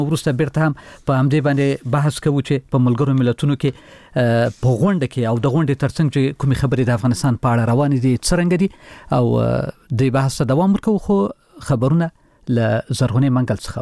وروسته بیرته هم په همدې باندې بحث کوو چې په ملګرو ملتونو کې په غونډه کې او د غونډې ترڅنګ چې کومې خبرې د افغانستان په اړه روانې دي څرنګه دي او د بحث ته دوام ورکوو. خو خبرونه له زرغونې منګل څخه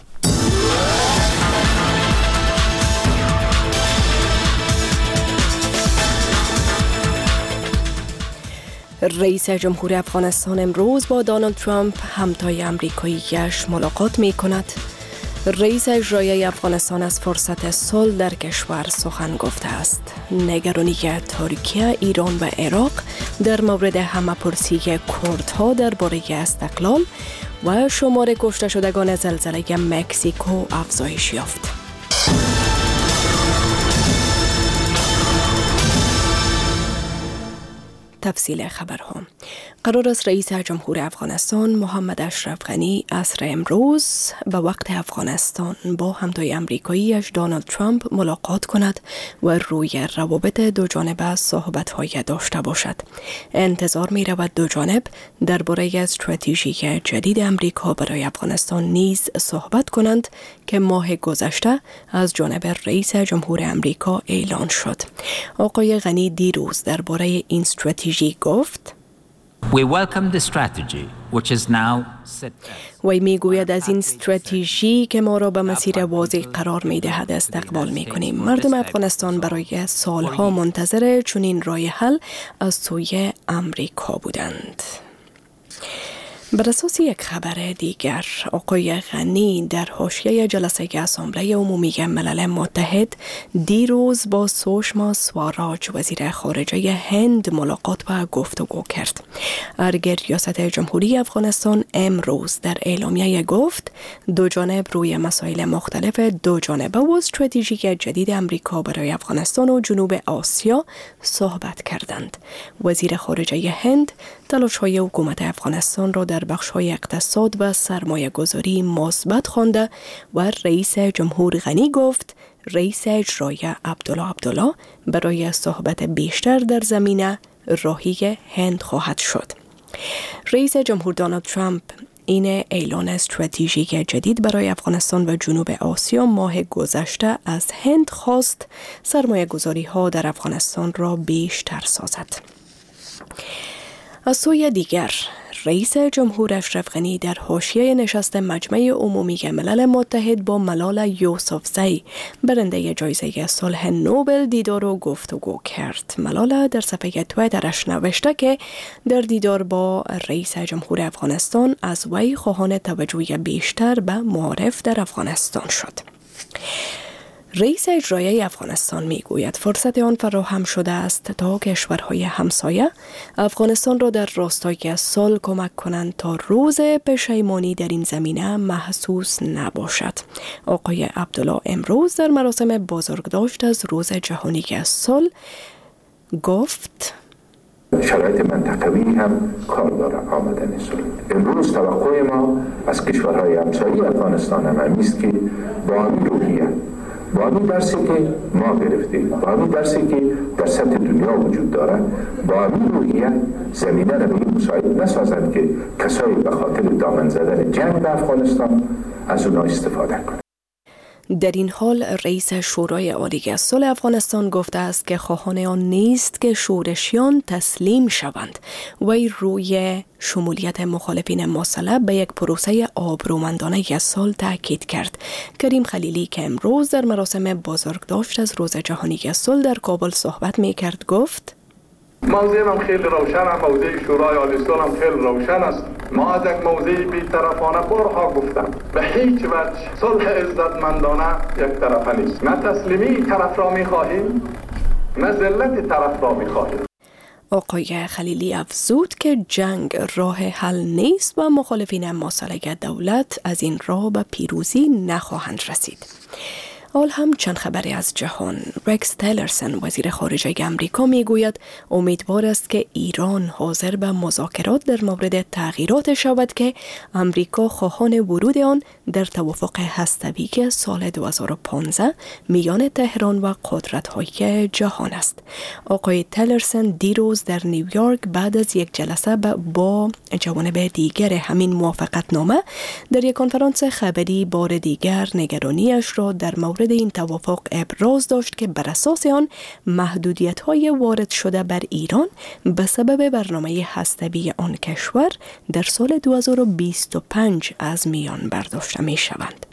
رئیس جمهور افغانستان امروز با دونالد ترامپ همتای آمریکاییش ملاقات می کند. رئیس اجرایی افغانستان از فرصت صلح در کشور سخن گفته است. نگرانی ترکیه، ایران و عراق در مورد همه‌پرسی کردها درباره استقلال و شمار کشته شدگان زلزله مکزیکو افزایش یافت. تفصیل خبرها. قرار است رئیس جمهور افغانستان محمد اشرف غنی عصر امروز به وقت افغانستان با همتای آمریکاییش دونالد ترامپ ملاقات کند و روی روابط دو جانبه صحبت‌های داشته باشد. انتظار می‌رود دو جانب درباره استراتژی جدید آمریکا برای افغانستان نیز صحبت کنند که ماه گذشته از جانب رئیس جمهور آمریکا اعلان شد. آقای غنی دیروز درباره این استراتژی گفت: We welcome the strategy which is now set. وی میگوید از این استراتژی که ما را به مسیر واضح قرار میدهد استقبال میکنیم. مردم افغانستان برای سالها منتظر چنین راه حل از سوی آمریکا بودند. بر اساس یک خبر دیگر، آقای غنی در حاشیه جلسه اسامبله عمومی ملل متحد دیروز با سوشما سواراج وزیر خارجه هند ملاقات و گفتگو کرد. ارگ ریاست جمهوری افغانستان امروز در اعلامیه گفت دو جانب روی مسائل مختلف دو جانبه و استراتژی جدید آمریکا برای افغانستان و جنوب آسیا صحبت کردند. وزیر خارجه هند تلاش‌های حکومت افغانستان را در بخش‌های اقتصاد و سرمایه‌گذاری مثبت خوانده و رئیس جمهور غنی گفت رئیس اجرایی عبدالله برای صحبت بیشتر در زمینه راهی هند خواهد شد. رئیس جمهور دونالد ترامپ این اعلان استراتژی جدید برای افغانستان و جنوب آسیا ماه گذشته از هند خواست سرمایه‌گذاری‌ها در افغانستان را بیشتر سازد. از سوی دیگر، رئیس جمهور اشرف غنی در حاشیه نشست مجمع عمومی ملل متحد با ملالا یوسفزئی برنده جایزه صلح نوبل دیدار و گفتگو کرد. ملالا در صفحه توییترش نوشته که در دیدار با رئیس جمهور افغانستان از وی خواهان توجه بیشتر به معارف در افغانستان شد. رئیس اجرایی افغانستان میگوید فرصت آن فراهم شده است تا کشورهای همسایه افغانستان را در راستای صلح کمک کنند تا روز پشیمانی در این زمینه محسوس نباشد. آقای عبدالله امروز در مراسم بزرگداشت از روز جهانی صلح گفت شرایط منطقوی هم کار داره آمدن صلح. امروز توقع ما از کشورهای همسایه افغانستان هم است که با این روحیه با این درسی که ما گرفتیم، با این درسی که در سطح دنیا وجود داره، با این روحیه زمینه را به این مساعد نسازند که کسایی به خاطر دامن زدن جنگ در افغانستان از اونا استفاده کنند. در این حال رئیس شورای عالی صلح افغانستان گفته است که خواهان آن نیست که شورشیان تسلیم شوند و روی شمولیت مخالفین مسلح به یک پروسه آبرومندانه صلح تاکید کرد. کریم خلیلی که امروز در مراسم بزرگداشت از روز جهانی صلح در کابل صحبت می‌کرد گفت موضوع هم خیلی روشن است، موضوع شورای عالی صلح هم خیلی روشن است. ما از یک موضوع بی‌طرفانه بارها گفتم به هیچ وجه صلح عزتمندانه یک طرفه نیست. نه تسلیمی طرف را می‌خواهیم، نه ذلت طرف را می‌خواهیم. آقای خلیلی افزود که جنگ راه حل نیست و مخالفین مسلح دولت از این راه به پیروزی نخواهند رسید. حال هم چند خبری از جهان. رکس تیلرسن وزیر خارجه آمریکا میگوید امیدوار است که ایران حاضر به مذاکرات در مورد تغییرات شود که آمریکا خواهان ورود آن در توافق هسته‌ای که سال 2015 میان تهران و قدرت‌های جهان است. آقای تیلرسن دیروز در نیویورک بعد از یک جلسه با جوانب دیگر همین موافقتنامه در یک کنفرانس خبری بار دیگر نگرانیش را در مورد این توافق ابراز داشت که بر اساس آن محدودیت‌های وارد شده بر ایران به سبب برنامه هسته‌ای آن کشور در سال 2025 از میان برداشته می‌شوند.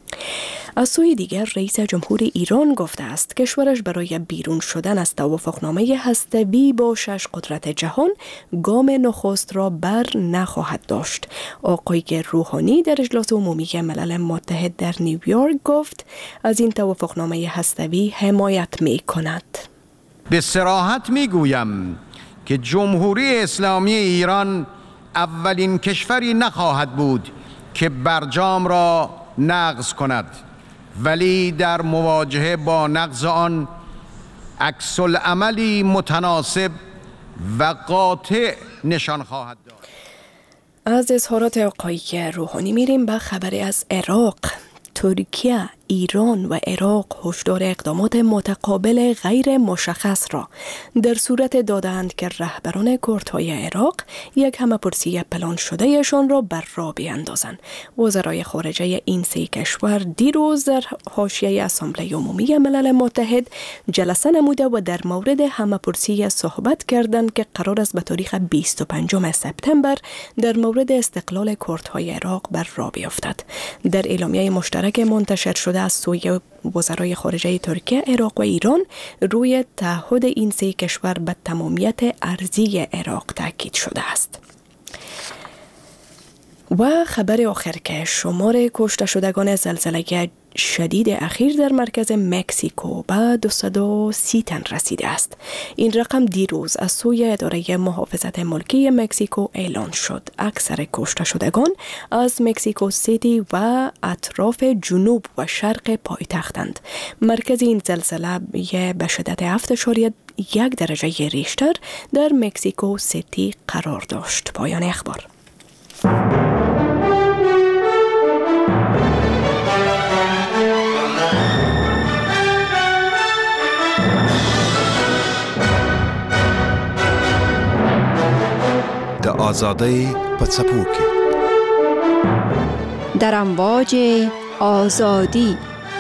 از سوی دیگر رئیس جمهور ایران گفته است کشورش برای بیرون شدن از توافقنامه هسته‌ای با 6 قدرت جهان گام نخست را بر نخواهد داشت. آقای روحانی در اجلاس عمومی ملل متحد در نیویورک گفت از این توافقنامه هسته‌ای حمایت می‌کند. به صراحت می‌گویم که جمهوری اسلامی ایران اولین کشوری نخواهد بود که برجام را نقض کند، ولی در مواجهه با نقض آن عکس العملی متناسب و قاطع نشان خواهد داد. از اظهارات آقای روحانی میریم به خبری از عراق. ترکیه، ایران و عراق هشدار اقدامات متقابل غیر مشخص را در صورت دادند که رهبران کردهای عراق یک همه‌پرسی پلان شدهشان را بر راه بیاندازند. وزرای خارجه این سه کشور دیروز در حاشیه اسامبله عمومی ملل متحد جلسه نموده و در مورد همه‌پرسی صحبت کردند که قرار است به تاریخ 25 سپتامبر در مورد استقلال کردهای عراق بر راه بیفتد. در اعلامیه مشترک منتشر شده از سوی وزرای خارجه ترکیه، عراق و ایران روی تعهد این سه کشور به تمامیت ارضی عراق تاکید شده است. و خبر آخر که شمار کشته شدگان زلزله شدید اخیر در مرکز مکزیکو به 230 تن رسیده است. این رقم دیروز از سوی اداره محافظت ملکی مکزیکو اعلان شد. اکثر کشته شدگان از مکزیکو سیتی و اطراف جنوب و شرق پایتختند. مرکز این زلزله به شدت 7.1 درجه ریشتر در مکزیکو سیتی قرار داشت. پایان اخبار. د آزادی په څپو کې در امواج آزادی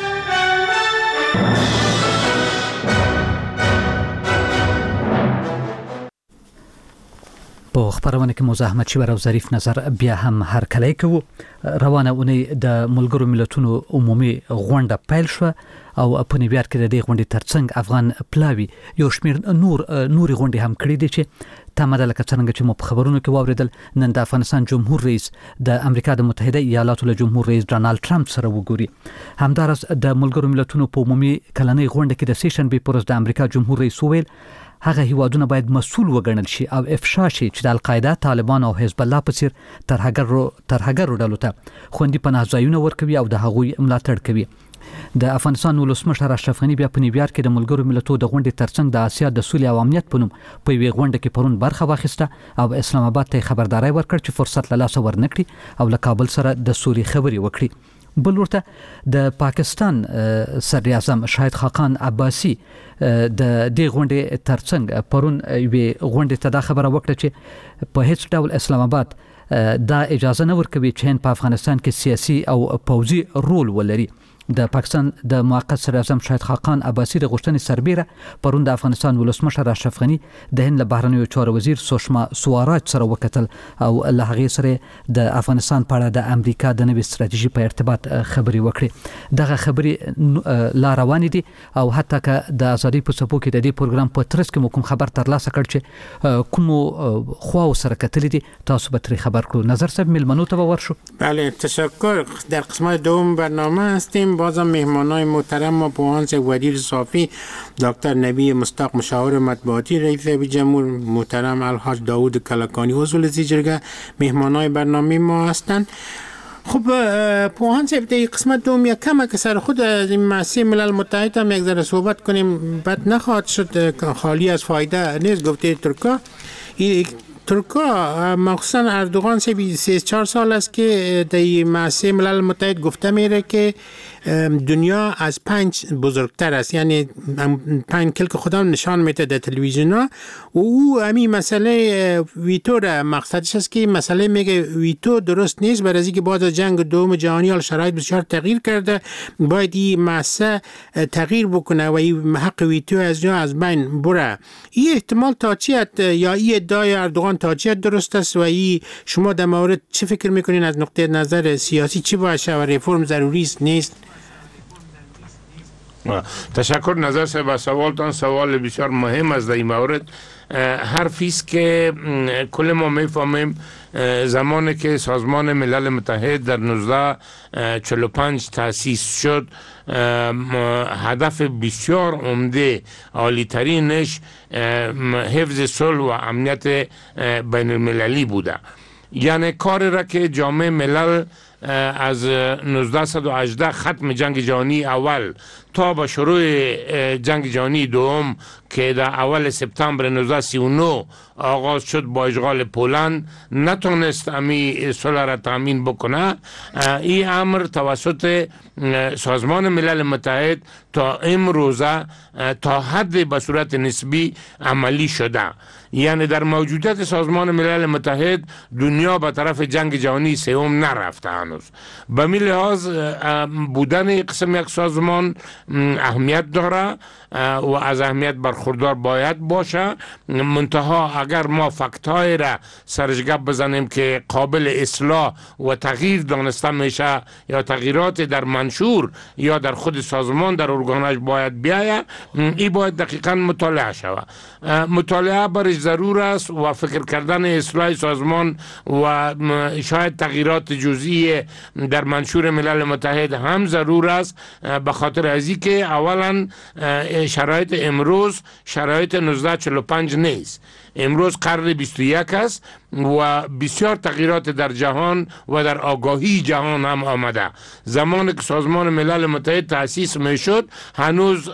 په خبرونه کې مزاحمت شي ورو ظریف نظر بیا هم هر کله کوي. روانه اونۍ د ملګرو ملتونو عمومي غونډه پیل شو او په نیویارک کې د دې غونډې ترڅنګ افغان پلاوی یو شمیر نوري غونډې هم کړې دي چې تماده لکه څنګه چې مو په خبرونو کې واوریدل. نن د افغانستان جمهور رئیس د امریکا د متحده ایالاتو له جمهور رئیس ډانالډ ټرمپ سره وګوري. همدارس د ملګرو ملتونو په عمومي کلنۍ غونډه کې د سیشن به پرز د امریکا جمهور رئیس ویل هغه هیوادونه باید مسؤل وګڼل شي او افشا شي چې د القاعده، طالبان او حزب الله په څیر ترهګرو ډلو ته خوندي پناه ځایونه ورکوي او د هغوی ملاتړ کوي. د افغانستان ولسمشر اشرف غنی بیا په نیویارک کې د ملګرو ملتونو د غونډې ترڅنګ د آسیا د سولې او امنیت په نوم په یوې غونډه کې پرون برخه واخیسته او اسلام آباد ته خبرداري ورکړ چې فرصت له لاسه ورنکړي او له کابل سره د سولې خبري وکړي. بل ورته د پاکستان صدر اعظم شاهد خاقان عباسی د دې غونډې ترڅنګ پرون یوې غونډې ته دا خبره وکړه چې په هیڅ ډول اسلام آباد دا اجازه نه ورکوي چې هند په افغانستان کې سیاسي او پوځي رول ولري. د پاکستان د موقت صدر اعظم شاهد خاقان عباسی د غوښتنې سربیره پرون د افغانستان ولسمشر اشرف غنی د هند له بهرنیو چارو وزیر سوشما سوراج سره وکتل او له هغې سره د افغانستان په اړه د امریکا د نوې ستراتیژي په ارتباط خبري وکړي. دغه خبري لا روانې دي او حتی که د ازادي په څپو کې د دې پروګرام په ترڅ کې مو کوم خبر ترلاسه کړ چې کوم خواو سره کتلې دي تاسو به ترې خبر کړو. نظر صاحب ملمنو ته ورشو. بله تشکر. در قسمت دوم برنامه هستیم. بازم مهمانای محترم ما پوهان ودیر صافی، دکتر نبی مستاق مشاور مطبوعاتی رئیس جمهور، محترم الحاج داوود کلکانی عضو لجنه، مهمانای برنامه ما هستند. خب پوهان صاحب در قسمت دوم یک کم که سر خود از این مؤسسه ملل متحد هم یک ذره صحبت کنیم، بد نخواهد شد، خالی از فایده نیست. گفته ترکا مخصوصا اردوغان صاحب 3-4 سال است که در مؤسسه ملل متحد گفته میره که دنیا از 5 بزرگتر است، یعنی 5 کل که خودم نشان میده در تلویزیون ها. و او همین مسئله ویتو را مقصدش است که مسئله میگه ویتو درست نیست، برای از اینکه بعد از جنگ دوم جهانی شرایط بسیار تغییر کرده، باید این مؤسسه تغییر بکنه و این حق ویتو از بین بره. این احتمال تا چیت یا این ادعای اردوغان تا چیت درست است و این شما در مورد چه فکر میکنین از نقطه نظر سیاسی چی باشه و ریفرم ضروری است نیست؟ تشکر نظر صاحب. سوالتان سوال بسیار مهم است در این مورد. حرفی است که کل ما میفهمیم زمانی که سازمان ملل متحد در 1945 تأسیس شد، هدف بسیار عمده عالی ترینش حفظ صلح و امنیت بین المللی بوده. یعنی کاری را که جامعه ملل از 1918 ختم جنگ جهانی اول تا به شروع جنگ جهانی دوم که در اول سپتامبر 1939 آغاز شد با اشغال پولند نتونست امی صلح را تامین بکنه. این امر توسط سازمان ملل متحد تا امروزه تا حد به صورت نسبی عملی شده. یعنی در موجودیت سازمان ملل متحد دنیا به طرف جنگ جهانی سوم نرفته هنوز. به می لحاظ بودن قسم یک سازمان اهمیت داره و از اهمیت برخوردار باید باشه. منتها اگر ما فکت‌های را سرشگب بزنیم که قابل اصلاح و تغییر دانسته میشه یا تغییرات در منشور یا در خود سازمان در ارگانش باید بیاید، این باید دقیقاً مطالعه شود. مطالعه برش ضرور است و فکر کردن اصلاح سازمان و شاید تغییرات جزئی در منشور ملل متحد هم ضرور است، به خاطر از اینکه اولا شرایط امروز شرایط 1945 نیست. امروز قرن 21 است و بسیار تغییرات در جهان و در آگاهی جهان هم آمده. زمانی که سازمان ملل متحد تأسیس می شد هنوز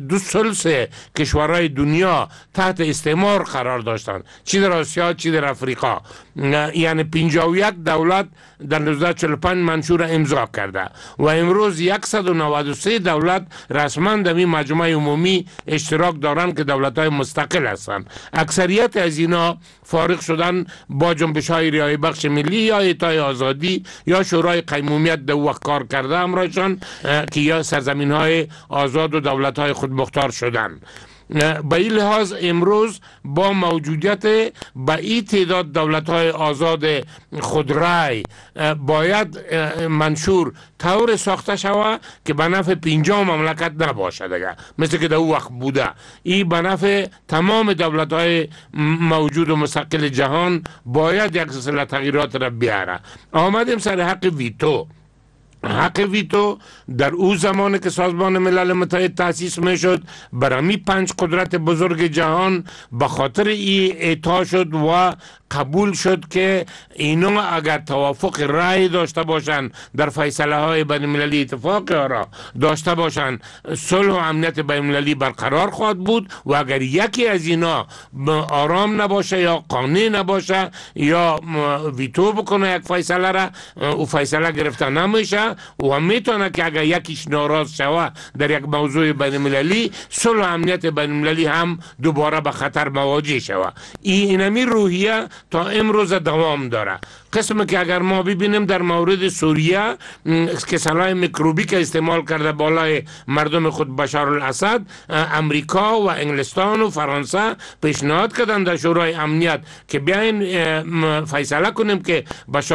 2/3 کشورهای دنیا تحت استعمار قرار داشتند، چی در آسیا چی در افریقا. یعنی 51 دولت در 1945 منشور امضا کرده و امروز 193 دولت رسما در این مجمع عمومی اشتراک دارند که دولت‌های مستقل هستند. اکثریت از اینا فارغ شدن با جنبش‌های رهایی بخش ملی یا اعطای آزادی یا شورای قیمومیت در وقت کار کرده همراهشان که یا سرزمین‌های آزاد و دولت‌های خودمختار شدند. به این لحاظ امروز با موجودیت به این تعداد دولت‌های آزاد خودرای باید منشور طور ساخته شود که به نفع 50 مملکت نباشه دیگه، مثل که در اون وقت بوده. این به نفع تمام دولت‌های موجود و مستقل جهان باید یک سلسله تغییرات را بیاره. آمدیم سر حق ویتو. حق ویتو در او زمانی که سازمان ملل متحد تأسیس می شد برای 5 قدرت بزرگ جهان به خاطر این اعطا شد و قبول شد که اینا اگر توافق رأی داشته باشند در فیصله های بین المللی اتفاق را داشته باشند صلح و امنیت بین المللی برقرار خواهد بود و اگر یکی از اینا آرام نباشه یا قانع نباشه یا ویتو بکنه یک فیصله را او فیصله گرفته نمیشه و میتونه که اگر یکیش ناراض شوه در یک موضوع بین المللی صلح و امنیت بین المللی هم دوباره به خطر مواجه شوه. اینمی روحیه تا امروز دوام داره. قسم که اگر ما ببینیم در مورد سوریه که سلاح میکروبی که استعمال کرده بالای مردم خود بشار الاسد، امریکا و انگلستان و فرانسه پیشنهاد کردن در شورای امنیت که بیاین فیصله کنیم که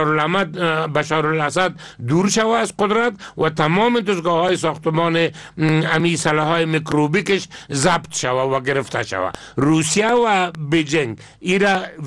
بشار الاسد دور شوه از قدرت و تمام دستگاه های ساختمان امی سلاح های میکروبیکش ضبط شوه و گرفته شوه. روسیه و بیجینگ ایرا ویتو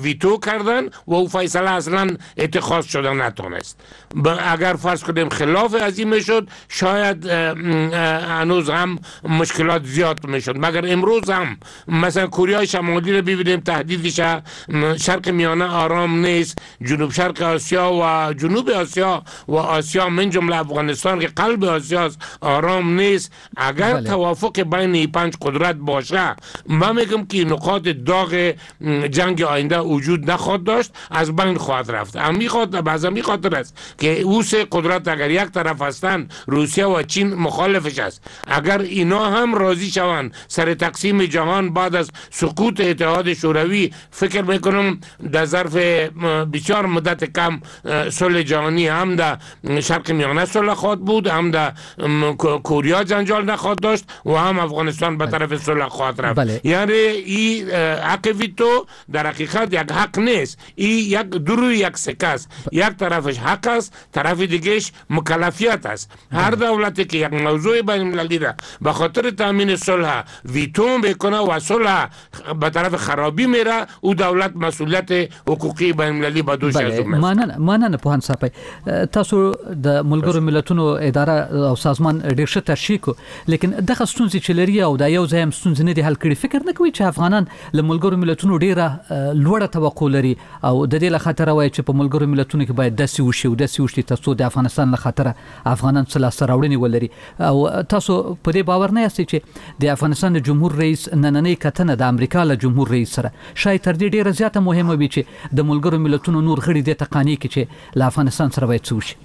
کردن و او فیصله اصلا اتخاذ شده نتونست. اگر فرض کنیم خلاف از این میشد شاید هنوز هم مشکلات زیاد میشد، مگر امروز هم مثلا کره شمالی رو ببینیم تهدیدش شرق میانه آرام نیست، جنوب شرق آسیا و جنوب آسیا و آسیا من جمله افغانستان که قلب آسیا آرام نیست. اگر توافق بین این 5 قدرت باشه من میگم که نقاط داغ جنگ آینده وجود نخواهد داشت، از بین خواهد رفت. بعضی خاطر است که او 3 قدرت اگر یک طرف هستند روسیه و چین مخالفش است، اگر اینا هم راضی شوند سر تقسیم جهان بعد از سقوط اتحاد شوروی، فکر میکنم در ظرف بسیار مدت کم صلح جهانی هم در شرق میانه صلح خواهد بود، هم در کره جنجال نخواهد داشت و هم افغانستان به طرف صلح خواهد رفت. یعنی این حق ویتو در حقیقت یک حق نیست، این یک دروی یک سکه است. یک طرفش حق است، طرف دیگهش مکلفیت است. هر دولتی که یک موضوع بین المللی را به خاطر تامین صلح ویتو میکنه و صلح به طرف خرابی میره، او دولت مسئولیت حقوقی بین المللی به دوش از مننه پوهان صاحب. تاسو د ملګرو ملتونو اداره او سازمان ډیر ښه تشریح کو، لیکن دغه ستونزې چې لري او د یو ځای هم ستونزې نه دي حل کړي، فکر نه کوي چې افغانان له ملګرو ملتونو ډیره لوړه توقع لري او د دې له خاطر وایي چې په ملګرو ملتونو کې باید داسې وشي او داسې وشي تاسو د افغانستان له خاطر افغانان څه لاسته راوړنې ولري. او تاسو په دې باور نه یاستئ چې د افغانستان د جمهور رئیس نننۍ کتنه د امریکا له جمهور رئیس سره شاید تر دې ډیره زیاته مهمه وي چې د ملګرو ملتونو نور غړي د تقانی کې چې له افغانستان سره باید څه وشي؟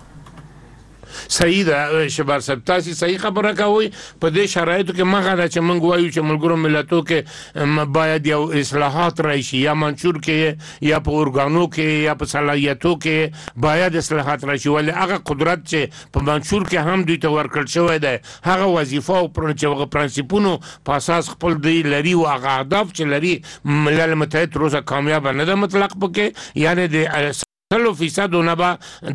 صحیح ده شبر صاحب، تاسو صحیح خبره کوي. په دې شرایطو کې مغه ده چې موږ وایو چې ملګرو ملتونو کې باید یو اصلاحات راشي، یا منشور کې یا په اورګانو کې یا په صلاحیتو کې باید اصلاحات راشي، ولې هغه قدرت چې په منشور کې هم دوی ته ورکړل شوی دی، هغه وظیفه او پرنسپونو په اساس خپل دی لري او هغه اهداف چې لري ملل متحد روزه کامیاب نه ده مطلق پکې، یعنی د 100% به د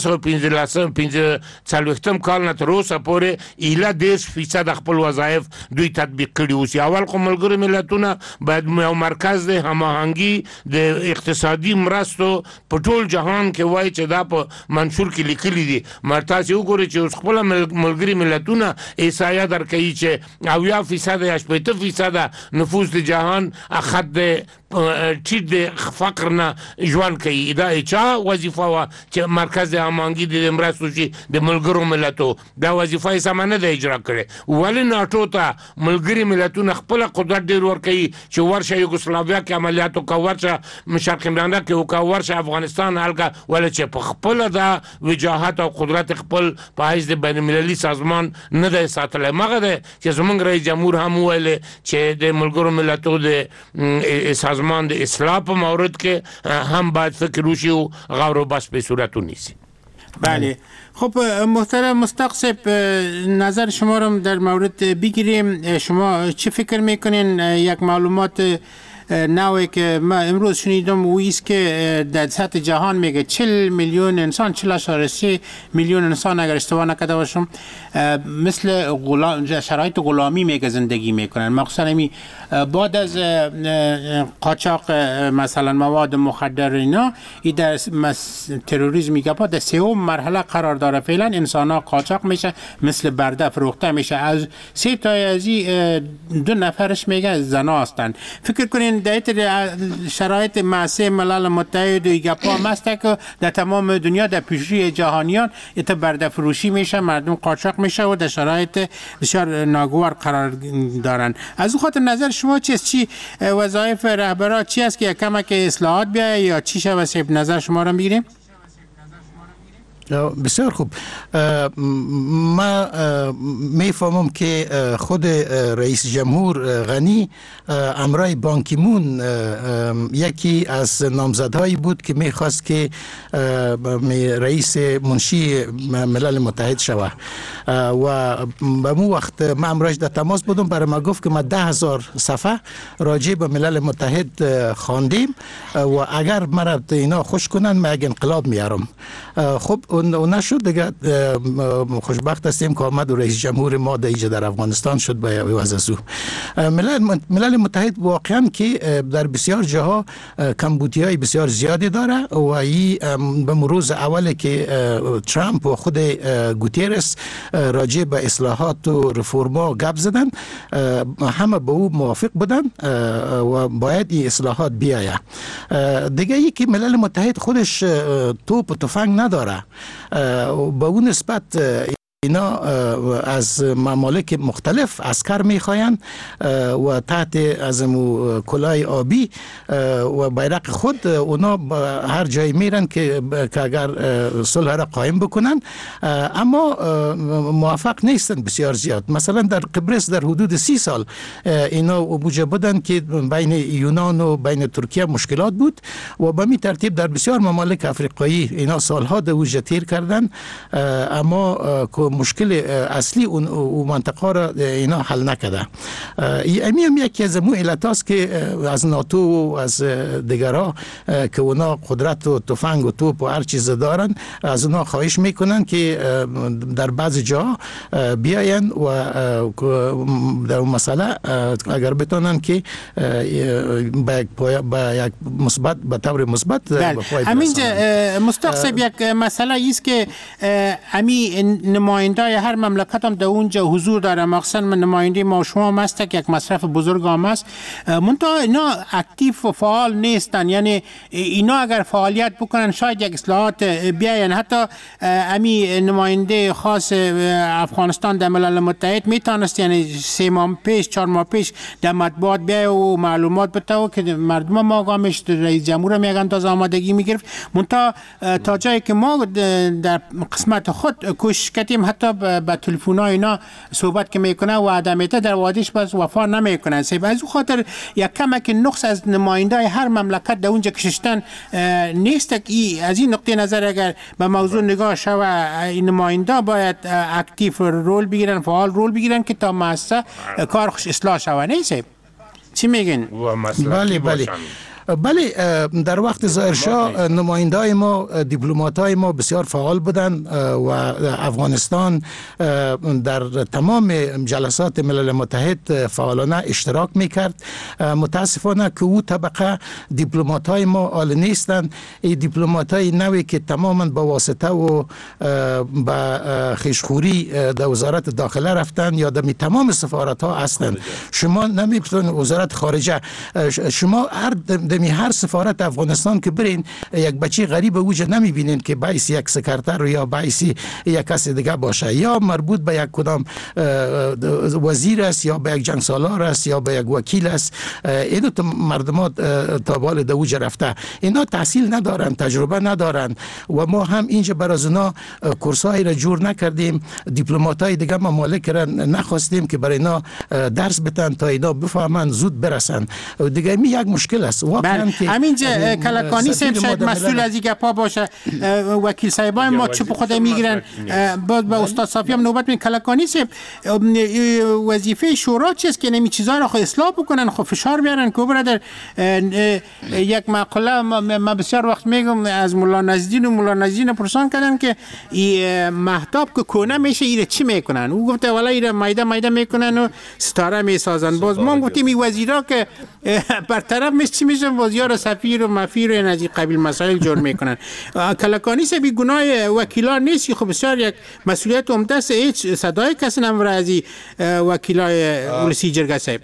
1945 کال نه تر اوسه پورې ایله 10% خپل وظایف دوی تطبیق کړي اوس. اول خو ملګرو ملتونه باید یو مرکز د هماهنګي د اقتصادي مرستو په ټول جهان کې وایي چې دا په منشور کې لیکلي دي. مرتاز یو ګوري چې اوس خپل ملګري ملتونه احصایه درکوي چې 80% یا 80% نفوس د جهان اخد ټیټ د فقر نه ژوند کوي. دا چا وظیفه وا چې مرکز د هماهنګي د مرستو شي د ملګرو ملتونو دا وظیفه یې سم نه ده اجرا کړې. ولې ناټو ته ملګري ملتونه خپل قدرت ډیر ورکوي چې ورشه یوګسلاویا کې عملیات وکړي، ورشه شرق میانه کې وکړي، ورشه افغانستان هلکه، ولې چې په خپل دا وجاهت او قدرت خپل په حیث د بین المللي سازمان نه ده ساتلی. مغه ده چې زمونږ رئیس جمهور هم وویل چې د ملګرو ملتونو د سازمان د اصلاح په مورد کې هم باید فکر وشي او غور و بس به صورت نیست. بله خب محترم مصدق صاحب، نظر شما رو در مورد بگیریم. شما چه فکر میکنین؟ یک معلومات نوعی که من امروز شنیدم و ایست که در سطح جهان میگه 40 میلیون انسان، 40.3 میلیون انسان اگر اشتباه نکرده باشم مثل شرایط غلامی میگه زندگی میکنن. مخصوصا بعد از قاچاق مثلا مواد مخدر اینا در تروریسم میگه در سوم مرحله قرار داره. فعلا انسان ها قاچاق میشه، مثل برده فروخته میشه. از 3 تا از 2 نفرش میگه زنا هستند. فکر کنین در شرایط معصه ملل متحد و ایگپا مسته که در تمام دنیا در پیشروی جهانیان ایتا برده فروشی میشه، مردم قاچاق میشه و در شرایط بسیار ناگوار قرار دارن. از اون خاطر نظر شما چیست؟ چی وظایف رهبران چی است که کمک اصلاحات بیاید یا چی شود؟ نظر شما رو بگیریم. بسیار خوب. ما میفهمم که خود رئیس جمهور غنی امرای بان کی مون یکی از نامزدهایی بود که میخواست که رئیس منشی ملل متحد شود و به مو وقت ما امرایش در تماس بودم. برای ما گفت که ما 10,000 صفحه راجع به ملل متحد خواندیم و اگر مرا اینا خوش کنن ما یک انقلاب میارم. خب اون نشد دیگه. خوشبخت هستیم که آمد و رئیس جمهور ما در افغانستان شد به عوض از او. ملل متحد واقعا که در بسیار جاها کمبودی‌های بسیار زیادی داره و این به مروز اولی که ترامپ و خود گوتیرس راجع به اصلاحات و رفرما گپ زدن، همه به او موافق بودن و باید این اصلاحات بیاید. دیگه ای که ملل متحد خودش توپ و تفنگ نداره، به اون نسبت اینا از ممالک مختلف عسکر میخواین و تحت از کلاه آبی و بیرق خود اونا هر جای میرن که اگر صلح را قائم بکنن، اما موفق نیستن بسیار زیاد. مثلا در قبرس در حدود 30 سال اینا موجب بودن که بین یونان و بین ترکیه مشکلات بود و به می ترتیب در بسیار ممالک افریقایی اینا سالها دوجه تیر کردن، اما مشکل اصلی اون منطقه را اینا حل نکرده. این هم یکی از مو علتاست که از ناتو و از دیگرها که اونا قدرت و تفنگ و توپ و هر چیز دارن، از اونا خواهش میکنن که در بعض جا بیاین و در اون مسئله اگر بتونن که با یک مثبت به طور مثبت همینجا مستقصب یک مسئله ایست که امی نماینده هر مملکت هم در اونجا حضور داره، مخصوصا نماینده ما شما هم هست که یک مصرف بزرگ هم است، منتها اینا اکتیو و فعال نیستن. یعنی اینا اگر فعالیت بکنن شاید یک اصلاحات بیاین. حتی امی نماینده خاص افغانستان در ملل متحد میتونست یعنی 3 ماه پیش 4 ماه پیش در مطبوعات بیا و معلومات بتاو که مردم ما آقامش رئیس جمهور میگن تازه آمادگی میگرفت. منتها تا جایی که ما در قسمت خود کوشش کردیم حتی با تلفن‌ها اینا صحبت که میکنه و آدمیت در وادیش بس وفا نمیکنن. از اون خاطر یک کمک نقص از نماینده هر مملکت در اونجا کشیدن نیست. از این نقطه نظر اگر به موضوع نگاه شود این نماینده باید اکتیو رول بگیرن، فعال رول بگیرن که تا مؤسسه کار خوش اصلاح شود. نیست چی میگن؟ بله، در وقت ظاهرشاه نماینده‌های ما، دیپلمات‌های ما بسیار فعال بودند و افغانستان در تمام جلسات ملل متحد فعالانه اشتراک میکرد. متاسفانه که او طبقه دیپلمات‌های ما آل نیستند. این دیپلمات‌های نوی که تماما با واسطه و با خیشخوری در وزارت داخله رفتن یا در تمام سفارت‌ها هستند. شما نمیتونید وزارت خارجه، شما هر سفارت افغانستان که برین یک بچه غریب اوجه نمیبینین که باعث یک سکرتر یا باعث یک کس دیگه باشه، یا مربوط به یک کدام وزیر است یا به یک جنگ سالار است یا به یک وکیل است. اینو مردمات تا بال دوجه رفته، اینا تحصیل ندارن، تجربه ندارن و ما هم اینجا برای اونا کورسای را جور نکردیم. دیپلماتای دیگه ممالک را نخواستیم که برای اینا درس بدن تا اینا بفهمن زود برسن. دیگه می یک مشکل است. همینجا کلکانی صاحب شاید مسئول از این گپا باشه، وکیل صاحبای ما چپ خود میگیرن. باز به استاد صافی هم نوبت می کلکانی صاحب وظیفه شورا چیست که نمی چیزا رو اصلاح بکنن، خب فشار بیارن که برادر. یک مقاله ما بسیار وقت میگم از مولا نزدین پرسان کردن که این مهتاب که کنه میشه ایره چی میکنن؟ او گفته والا ایره مایده میکنن و ستاره میسازن. باز ما گفتیم این وزیرا که برطرف میشه وزیر سفیر و مفیر و از این قبیل مسائل جور میکنن. کلکانی سه بی گناه وکیلان نیست، خب بسیار یک مسئولیت عمده است. هیچ صدای کسی نمور از این وکیلای ولسی جرگه صاحب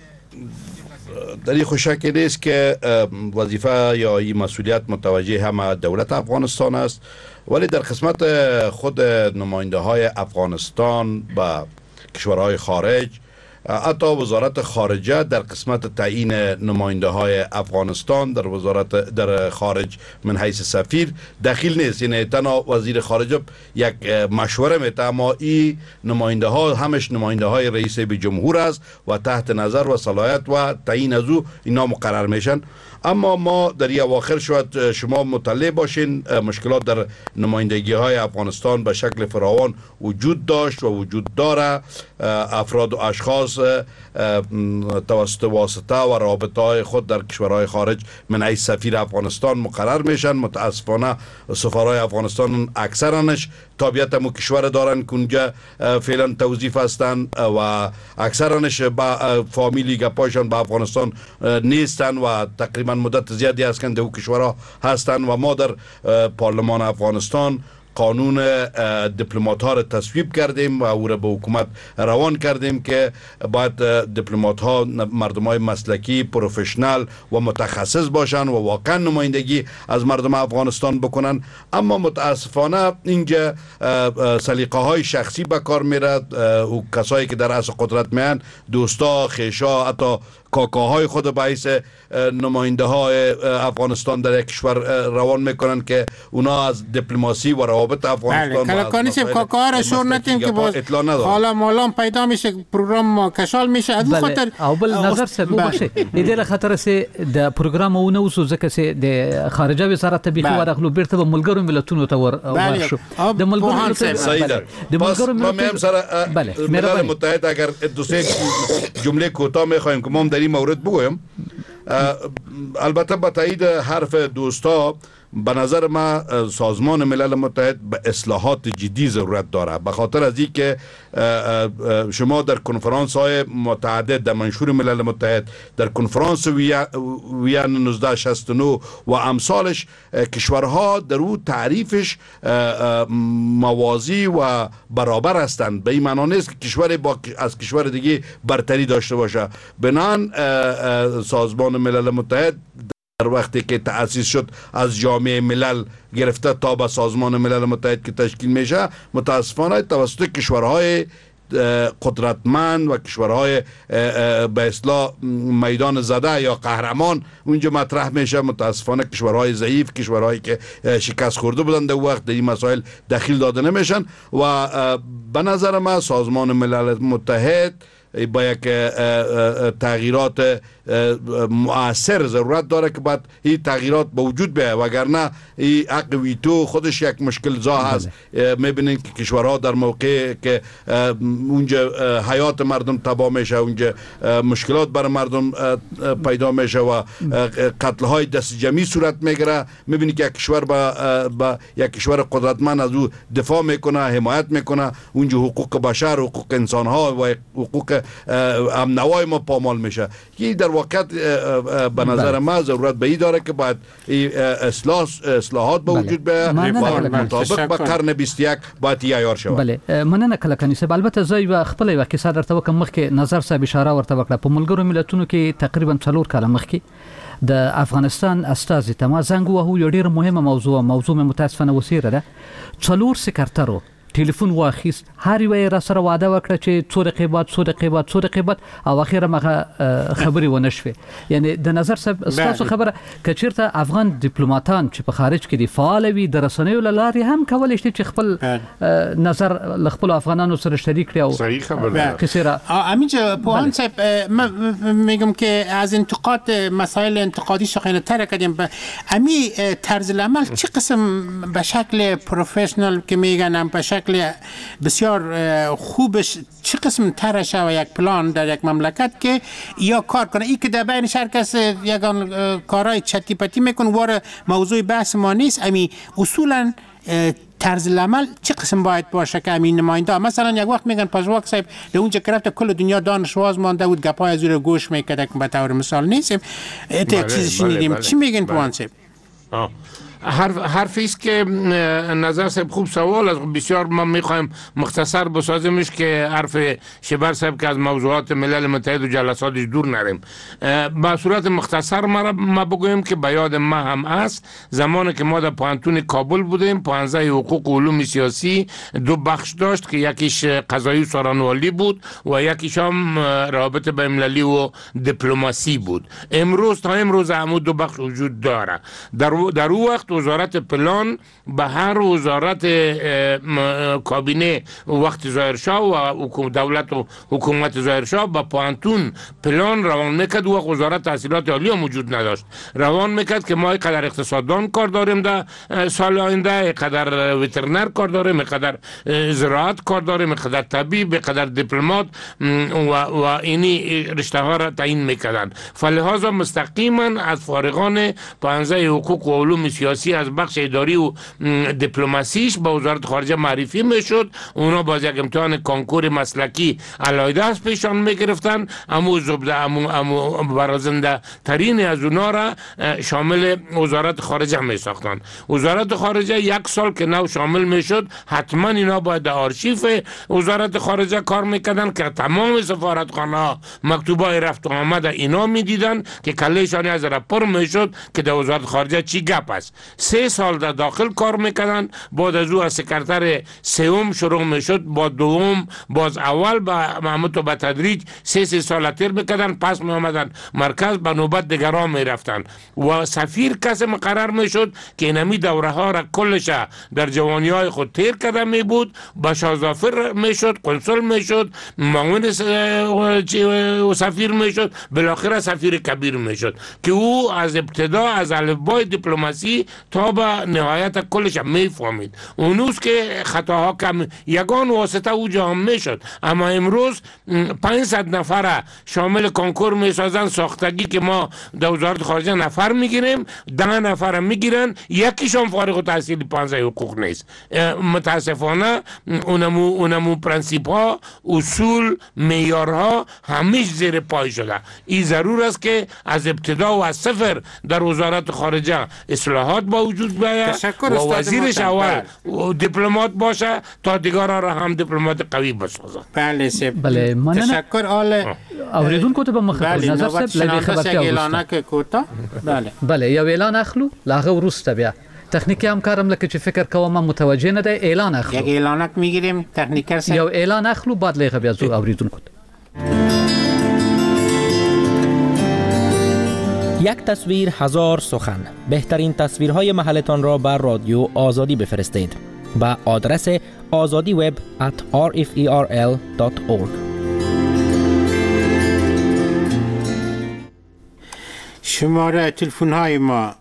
در این خوشکی نیست که وظیفه یا این مسئولیت متوجه همه دولت افغانستان است، ولی در قسمت خود نماینده های افغانستان با کشورهای خارج، حتی وزارت خارجه در قسمت تعیین نماینده های افغانستان در خارج من حیث سفیر دخیل نیست. یعنی تنها وزیر خارجه یک مشوره میده، اما این نماینده ها همش نماینده های رئیس جمهور است و تحت نظر و صلاحیت و تعیین از او اینا مقرر میشن. اما ما در این اواخر شما مطلع باشین مشکلات در نمایندگی های افغانستان به شکل فراوان وجود داشت و وجود داره. افراد و اشخاص خصوص توسط واسطه و رابطه های خود در کشورهای خارج من ای سفیر افغانستان مقرر میشن. متاسفانه سفرهای افغانستان اکثرانش تابعیت مو کشور دارن که اونجا فعلا توظیف هستن و اکثرانش با فامیلی گپایشان با افغانستان نیستن و تقریبا مدت زیادی است که در کشورها هستن و ما در پارلمان افغانستان قانون دیپلمات ها را تصویب کردیم و او را به حکومت روان کردیم که باید دیپلمات ها مردم های مسلکی پروفشنال و متخصص باشن و واقعا نمایندگی از مردم افغانستان بکنن. اما متاسفانه اینجا سلیقه های شخصی به کار میره و کسایی که در اصل قدرت میان دوستا خیشا حتی کاکاهای خود باعث نماینده های افغانستان در یک کشور روان میکنن که اونا از دیپلماسی و روابط افغانستان کلکانی سیب کاکاها را شور نتیم که باز حالا مالام پیدا میشه پروگرام ما کشال میشه از خاطر او بل نظر سب بخشه ایدل خاطر سه د پروگرام او نو زو زکه سه د خارجه وزارت طبيعي و داخلو بیرته به ملګرو ملتونو ته ورشو د ملګرو ملل متحد اگر دو سه جمله کوتاه میخوایم که ما در این مورد بگویم. البته با تایید حرف دوستا به نظر ما سازمان ملل متحد به اصلاحات جدی ضرورت داره، به خاطر از این که شما در کنفرانس های متعدد در منشور ملل متحد، در کنفرانس وین 1969 و امثالش کشورها در او تعریفش موازی و برابر هستند. به این معنی نیست که کشور از کشور دیگه برتری داشته باشه. بنان سازمان ملل متحد در وقتی که تأسیس شد از جامعه ملل گرفته تا به سازمان ملل متحد که تشکیل میشه، متاسفانه توسط کشورهای قدرتمند و کشورهای به اصطلاح میدان زده یا قهرمان اونجا مطرح میشه. متاسفانه کشورهای ضعیف، کشورهایی که شکست خورده بودن در وقت در این مسائل دخیل داده نمیشن و به نظر من سازمان ملل متحد با یک تغییرات مؤثر ضرورت داره که بعد این تغییرات به وجود بیاید، وگرنه این حق ویتو خودش یک مشکل زا هست. میبینین که کشورها در موقع که اونجا حیات مردم تباه میشه، اونجا مشکلات بر مردم پیدا میشه و قتل های دست جمعی صورت میگیره، میبینی که یک کشور با یک کشور قدرتمند از او دفاع میکنه، حمایت میکنه، اونجا حقوق بشر، حقوق انسان ها و حقوق امنوای ما پامال میشه. این در واقع به نظر ما ضرورت به این داره که باید اصلاحات به وجود بیاید و مطابق با قرن 21 باید عیار شود. بله، مننه کلکانی صاحب. البته زوی و خپل یو کیسه درته وکم مخکې نظر صاحب اشاره ورته وکړه. په ملګرو ملتونو کې تقریبا 4 کاله مخکې د افغانستان استازي ته ما زنګ وهو. یو ډیره مهمه موضوع متاسفانه وسیره ده. 4 سکرټرو ټلیفون واخیست، هر یو را سره وعده وکړه چې 2 دقیقې بعد او اخیرا مغه خبري ونه شوه. یعنی د نظر صاحب تاسو خبره کچیرته افغان دیپلوماتان چې په خارج کې دي فعال وي، د رسنیو لارې هم کولای شي چې خپل نظر خپل افغانانو سره شریک کړي. او صحیح خبره کثیره همینجا پوهان صاحب میگم که از انتقاد مسائل انتقادی شقینه تر کردیم. امی طرز العمل چه قسم به شکل پروفشنال که میگن به شکل بسیار خوبش چه قسم ترشه و یک پلان در یک مملکت که یا کار کنه؟ ای که در بین هر کس یگان کارهای چتی پتی میکنه واره موضوع بحث ما نیست. امی اصولا طرز العمل چه قسم باید باشه که همین نماینده مثلا یک وقت میگن پژواک صاحب در اونجا کرفت کل دنیا دانشواز مانده بود گپای از رو گوش میکرد که به طور مثال نیستیم یک چیزی شنیدیم. چی میگن پوان صاحب؟ حرفی است که نظر صاحب خوب سوال است. بسیار ما میخوایم مختصر بسازیمش که حرف شبر صاحب که از موضوعات ملل متحد و جلساتش دور نریم. با صورت مختصر ما بگویم که به یاد ما هم است زمانی که ما در پوهنتون کابل بودیم، پوهنځی حقوق و علوم سیاسی 2 بخش داشت که یکیش قضایی و سخنرانی بود و یکیش هم روابط بین‌المللی و دیپلماسی بود. امروز تا امروز هم 2 بخش وجود داره. در او وقت رفت وزارت پلان به هر وزارت کابینه وقت ظاهرشاه و دولت و حکومت ظاهرشاه به پانتون پلان روان میکرد و وزارت تحصیلات عالی موجود نداشت. روان میکرد که ما قدر اقتصاددان کار داریم در سال آینده، قدر وترنر کار داریم، قدر زراعت کار داریم، قدر طبیب، قدر دیپلمات و اینی رشته ها را تعیین میکردن. فلهذا مستقیما از فارغان پانزه حقوق و علوم سیاسی از بخش اداری و دیپلماسیش به وزارت خارجه معرفی میشد. اونا باز یک امتحان کنکور مسلکی علیحده از پیشان میگرفتن، امو برازنده ترین از اونا را شامل وزارت خارجه میساختن. وزارت خارجه یک سال که نو شامل میشد حتما اینا باید در آرشیف وزارت خارجه کار میکردن که تمام سفارتخانه ها مکتوبای رفت و آمد اینا میدیدن که کلهشان از را پر میشد که در وزارت خارجه چی گپ است. 3 سال در داخل کار میکردن، بعد از او از سکرتر سوم شروع میشد، با دوم، باز اول با محمود به تدریج 3 سال تیر میکردن، پس می آمدن مرکز به نوبت دیگران میرفتن و سفیر کسی مقرر میشد که اینمی دوره ها را کلش در جوانی های خود تیر کرده می بود، بشازافر میشد، قنصل میشد، معاون سفیر میشد، بالاخره سفیر کبیر میشد که او از ابتدا از الفبای دیپلماسی تا به نهایت کلش میفهمید. اونوز که خطاها کم یگان واسطه او جام میشد. اما امروز 500 نفر شامل کنکور میسازن ساختگی که ما در وزارت خارجه نفر میگیریم، 10 نفر میگیرن، یکیشون فارغ التحصیل 15 حقوق نیست. متاسفانه اونمو پرنسیپ ها، اصول، معیارها همیش زیر پای شده. این ضرور است که از ابتدا و از صفر در وزارت خارجه اصلاحات با وجود بیاید و وزیرش اول دیپلمات باشه تا دیگرها را هم دیپلمات قوی بسازه. بله تشکر. آل اوریدونکو ته به مخ نظر صاحب لږ خبرتیا اعلان کوتا. بله یو اعلان اخلو لاغه ورسته بیا تخنیکی همکارم لکه چې فکر کوم متوجه نه دی اعلان اخلو. یک اعلانک میگیریم تکنیکر صاحب. یو اعلان اخلو بعد لږ بیا زو اوریدونکو. یک تصویر هزار سخن. بهترین تصویرهای محلتان را بر رادیو آزادی بفرستید با آدرس azadiweb@rferl.org. شماره تلفن های ما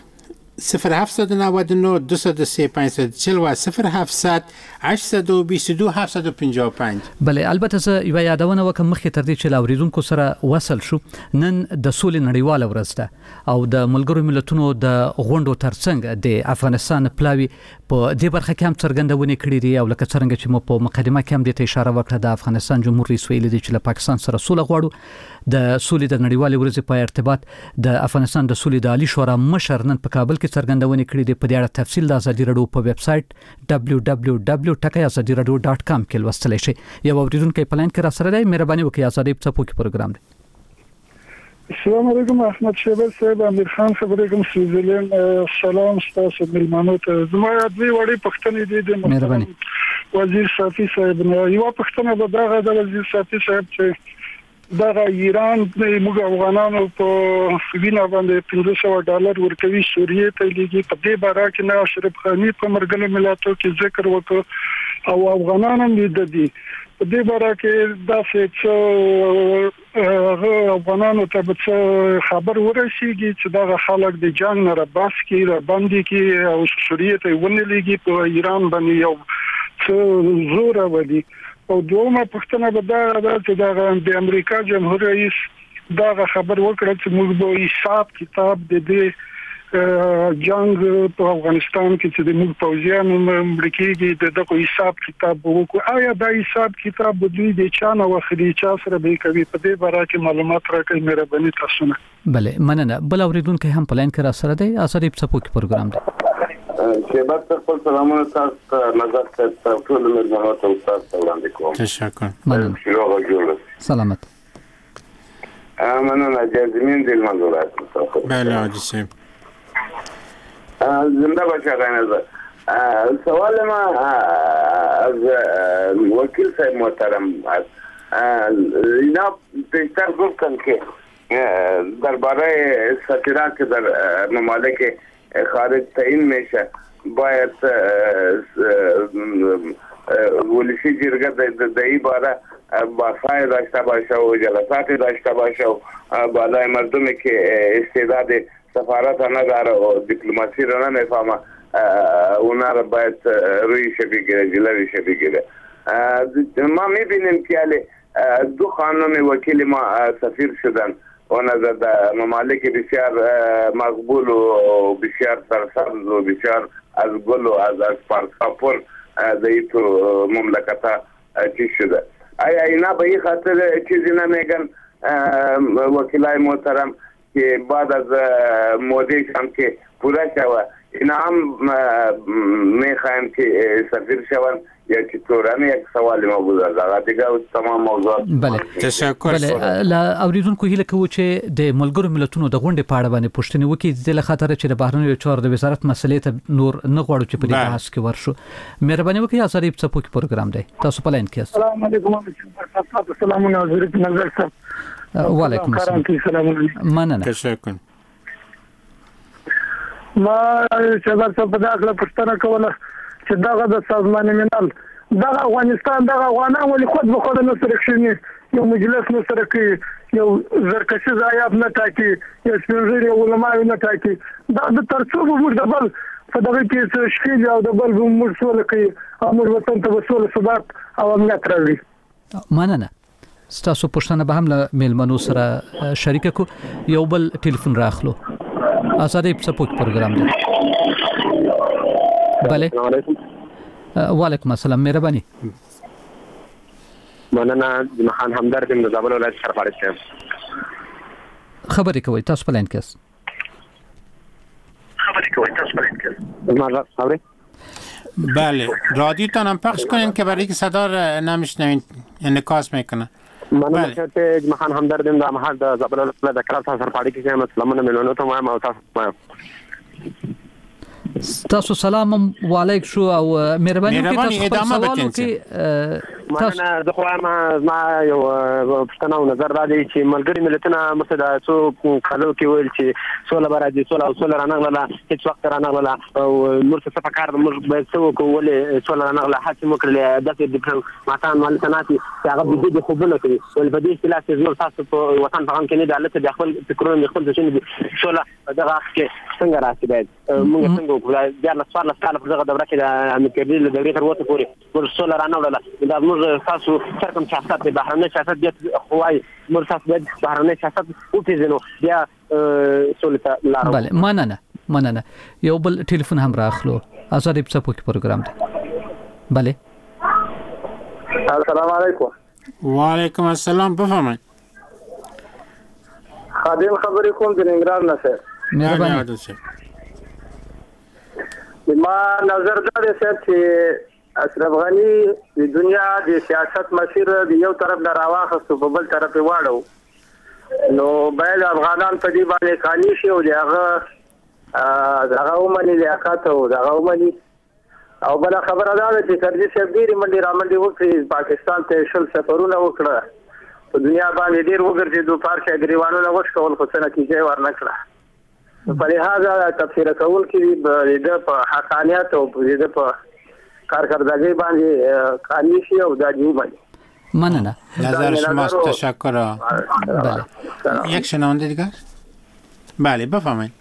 0799 203 540 و 0700 822 755. بله البته زه یو یادونه وکم مخکې تر دې چې لاوریدونکو سره وصل شو. نن د سولې نړیواله ورځ ده او د ملګرو ملتونو د غونډو ترڅنګ د افغانستان پلاوی په دې برخه کې هم څرګندونه کړې دي او لکه څنګه چې مو په مقدمه کې هم د اشاره وکړه د افغانستان جمهور رئیس ویلي دی چې له پاکستان سره سوله غواړو. د سولې د نړیوالې ورځې په ارتباط د افغانستان د سولې د عالی شورا مشر نن په کابل کې څرګندونه کړې دي. په دې اړه تفصیل د ازادي رادیو په ویب سټ www.azadiradio.com کې لوستلی شئ. یو اوریدونکی په لاین کې را سره دی. مهرباني وکړئ ازادي په څپو کې پروګرام دی. السلام علیکم احمد شیبر صاحب، امیر خان خبرې کوم سویزرلند. سلام تاسو ملمنو ته. زما دوی وړي پښتنې دي د وزیر صافي صاحب نه یو پښتنه به دغه د وزیر صافي صاحب چې دغه ایران د موږ افغانانو په وینا باندې $500 ورکوي سوریه ته لګي. په دې باره کې نه اشرف غنی په مرګله ملاتو کې ذکر وکړ او افغانانو دې دي په دې باره کې دا څه افغانانو ته څه خبر ورسیږي چې دغه خلک د جنگ نه را بس کی را باندې کی او سوریه ته ونه لګي په ایران باندې یو څه زور ودی. او دومره پښتنه به دا چې د امریکا جمهور رئیس دا خبر وکړ چې موږ به حساب کتاب د دې جنگ په افغانستان کې چې د موږ پوځیانو امریکایي دغه حساب کتاب وکړو. آیا دا حساب کتاب د دوی د چانه وخري چا سره به کوي؟ په دې باره کې معلومات راکړئ مهرباني تاسو نه. بله مننه. بل اوریدونکو هم په لاین کې را سره دی. ازادي په څپو کې پروګرام دی. شیبر خپل سلامونه تاسو نظر ته ټول مهمانو ته تاسو وړاندې کوم. تشکر. مننه. سلامت. مننه جزمین دل منظورات. بله عادی صاحب. زنده باشه غنزه. سوال ما از وکیل صاحب محترم اینا پیشتر گفتن که درباره سفیران که در ممالک خارج تعیین میشه باید ولسی جرگه در این باره بحثای داشته باشه و جلسات داشته باشه و بالای مردمی که استعداد سفارت نداره و دیپلماسی را نمیفهمه اونا را باید رویش بگیره، جلویش بگیره. ما میبینیم که دو خانم وکیل ما سفیر شدن و نظر در ممالک بسیار مقبول و بسیار سرسبز و بسیار از گل و از پرساپور در این تو مملکت چیز شده. آیا اینا به این خاطر چیزی نمیگن وکیلای محترم که بعد از مودیش هم که پوره شوه اینا هم میخوایم که سفیر شوند یا چطور؟ یک سوال ما بود از دیگه تمام موضوعات. بله تشکر. بله لا اوریدونکو هیله کوو چې د ملګرو ملتونو د غونډې په اړه باندې پوښتنه وکړي د خاطر چې د بهرنیو چارو د وزارت مسلې ته نور نه غواړو چې په دې بحث کې ورشو. مهرباني وکړئ آزادي په کې پروګرام دی تاسو په لاین کې. السلام علیکم. السلام علیکم نظر صاحب. وعلیکم السلام. مننه. تشکر. ما شباب صاحب دا خپل پښتنه کوله چې دغه د سازمان ملل دغه افغانستان دغه افغانان ولې خود به خود نه سره کښیني یو مجلس نه سره کوي یو زرکشي ځایاب نه ټاکي یو سپینږیري علما نه ټاکي دا د ترڅو به موږ د بل په دغه کې څه شکیل او د بل به موږ سوله کوي او موږ وطن ته به سوله ثبات او امنیت راوړي. مننه. ستاسو پښتنه به هم له میلمنو سره شریک کو یو بل ټلیفون راخلو. آزادی په سپوک پروګرام دی. بله. وعلیکم السلام. مهرباني. مننه. جمعان همدرد د زابل ولایت څخه فارغ یم. خبرې کوي تاسو په لاین کې. ما خبرې. بله رادیوتان هم پخش کنین که برای که صدا را نمیشنوین انعکاس میکنه. مننه چې جمعان همدرد د محل د زابل ولایت د کلاب سره فارغ کیم. سلامونه ملونو ته وایم او تاسو تاسو سلام وعلیکم شو او مهرباني وکړئ ادامه وکړئ. مننه. زه خو ما یو پښتنه او نظر را دي چې ملګری ملتونه مستدا څو کالو کې ویل چې سوله برادي سوله او سوله رانغله هیڅ وخت رانغله او مرسته فکر موږ به څو کولې سوله رانغله حاکم کړل د ډیپلوماتان مالتناتي چې هغه د خوبونه کوي ول په دې اصطلاح چې زور تاسو په وطن په کې نه د حالت د خپل فکرونه خپل ځین سوله دغه کې څنګه راځي باید موږ څنګه د لاسوار کال په دغه دوره کې د امریکایي د دورې تر وته پورې ورسول رانغله دا موږ تاسو سرکم سیاست د بهرنی سیاست د خوای موږ تاسو د بهرنی سیاست او پیژنو بیا سولته لارو. بله مننه. یو بل ټلیفون هم راخلو. آزادی په سپوک پروګرام دی. بله. السلام علیکم. وعلیکم السلام. بفرمایئ. خادم خبرې کوم د ننګرهار نه سره. مهرباني. ما نظر دا دی چې اشرف غنی د دنیا د سیاست مسیر د یو طرف نه راواخستو په بل طرف واړو نو باید افغانان په دې باندې قانوني شي او دغه ومني لیاقت او دغه ومني او بل خبره ده چې کرزي صاحب ډېری منډي رامنډي وکړي پاکستان ته شل سفرونه وکړه په دنیا باندې ډېر وګرځېدو فارسي ګریوانونه وشکول خو څه نتیجه ورنکړه. په لحاظه تفسیر کول کې د په حقانیت او د په کارکردگی باندې کاری شي او دا دیو باندې. مننه. نظر شماست. تشکر. بله. یک شنونده دیگر. بله بفرمایید.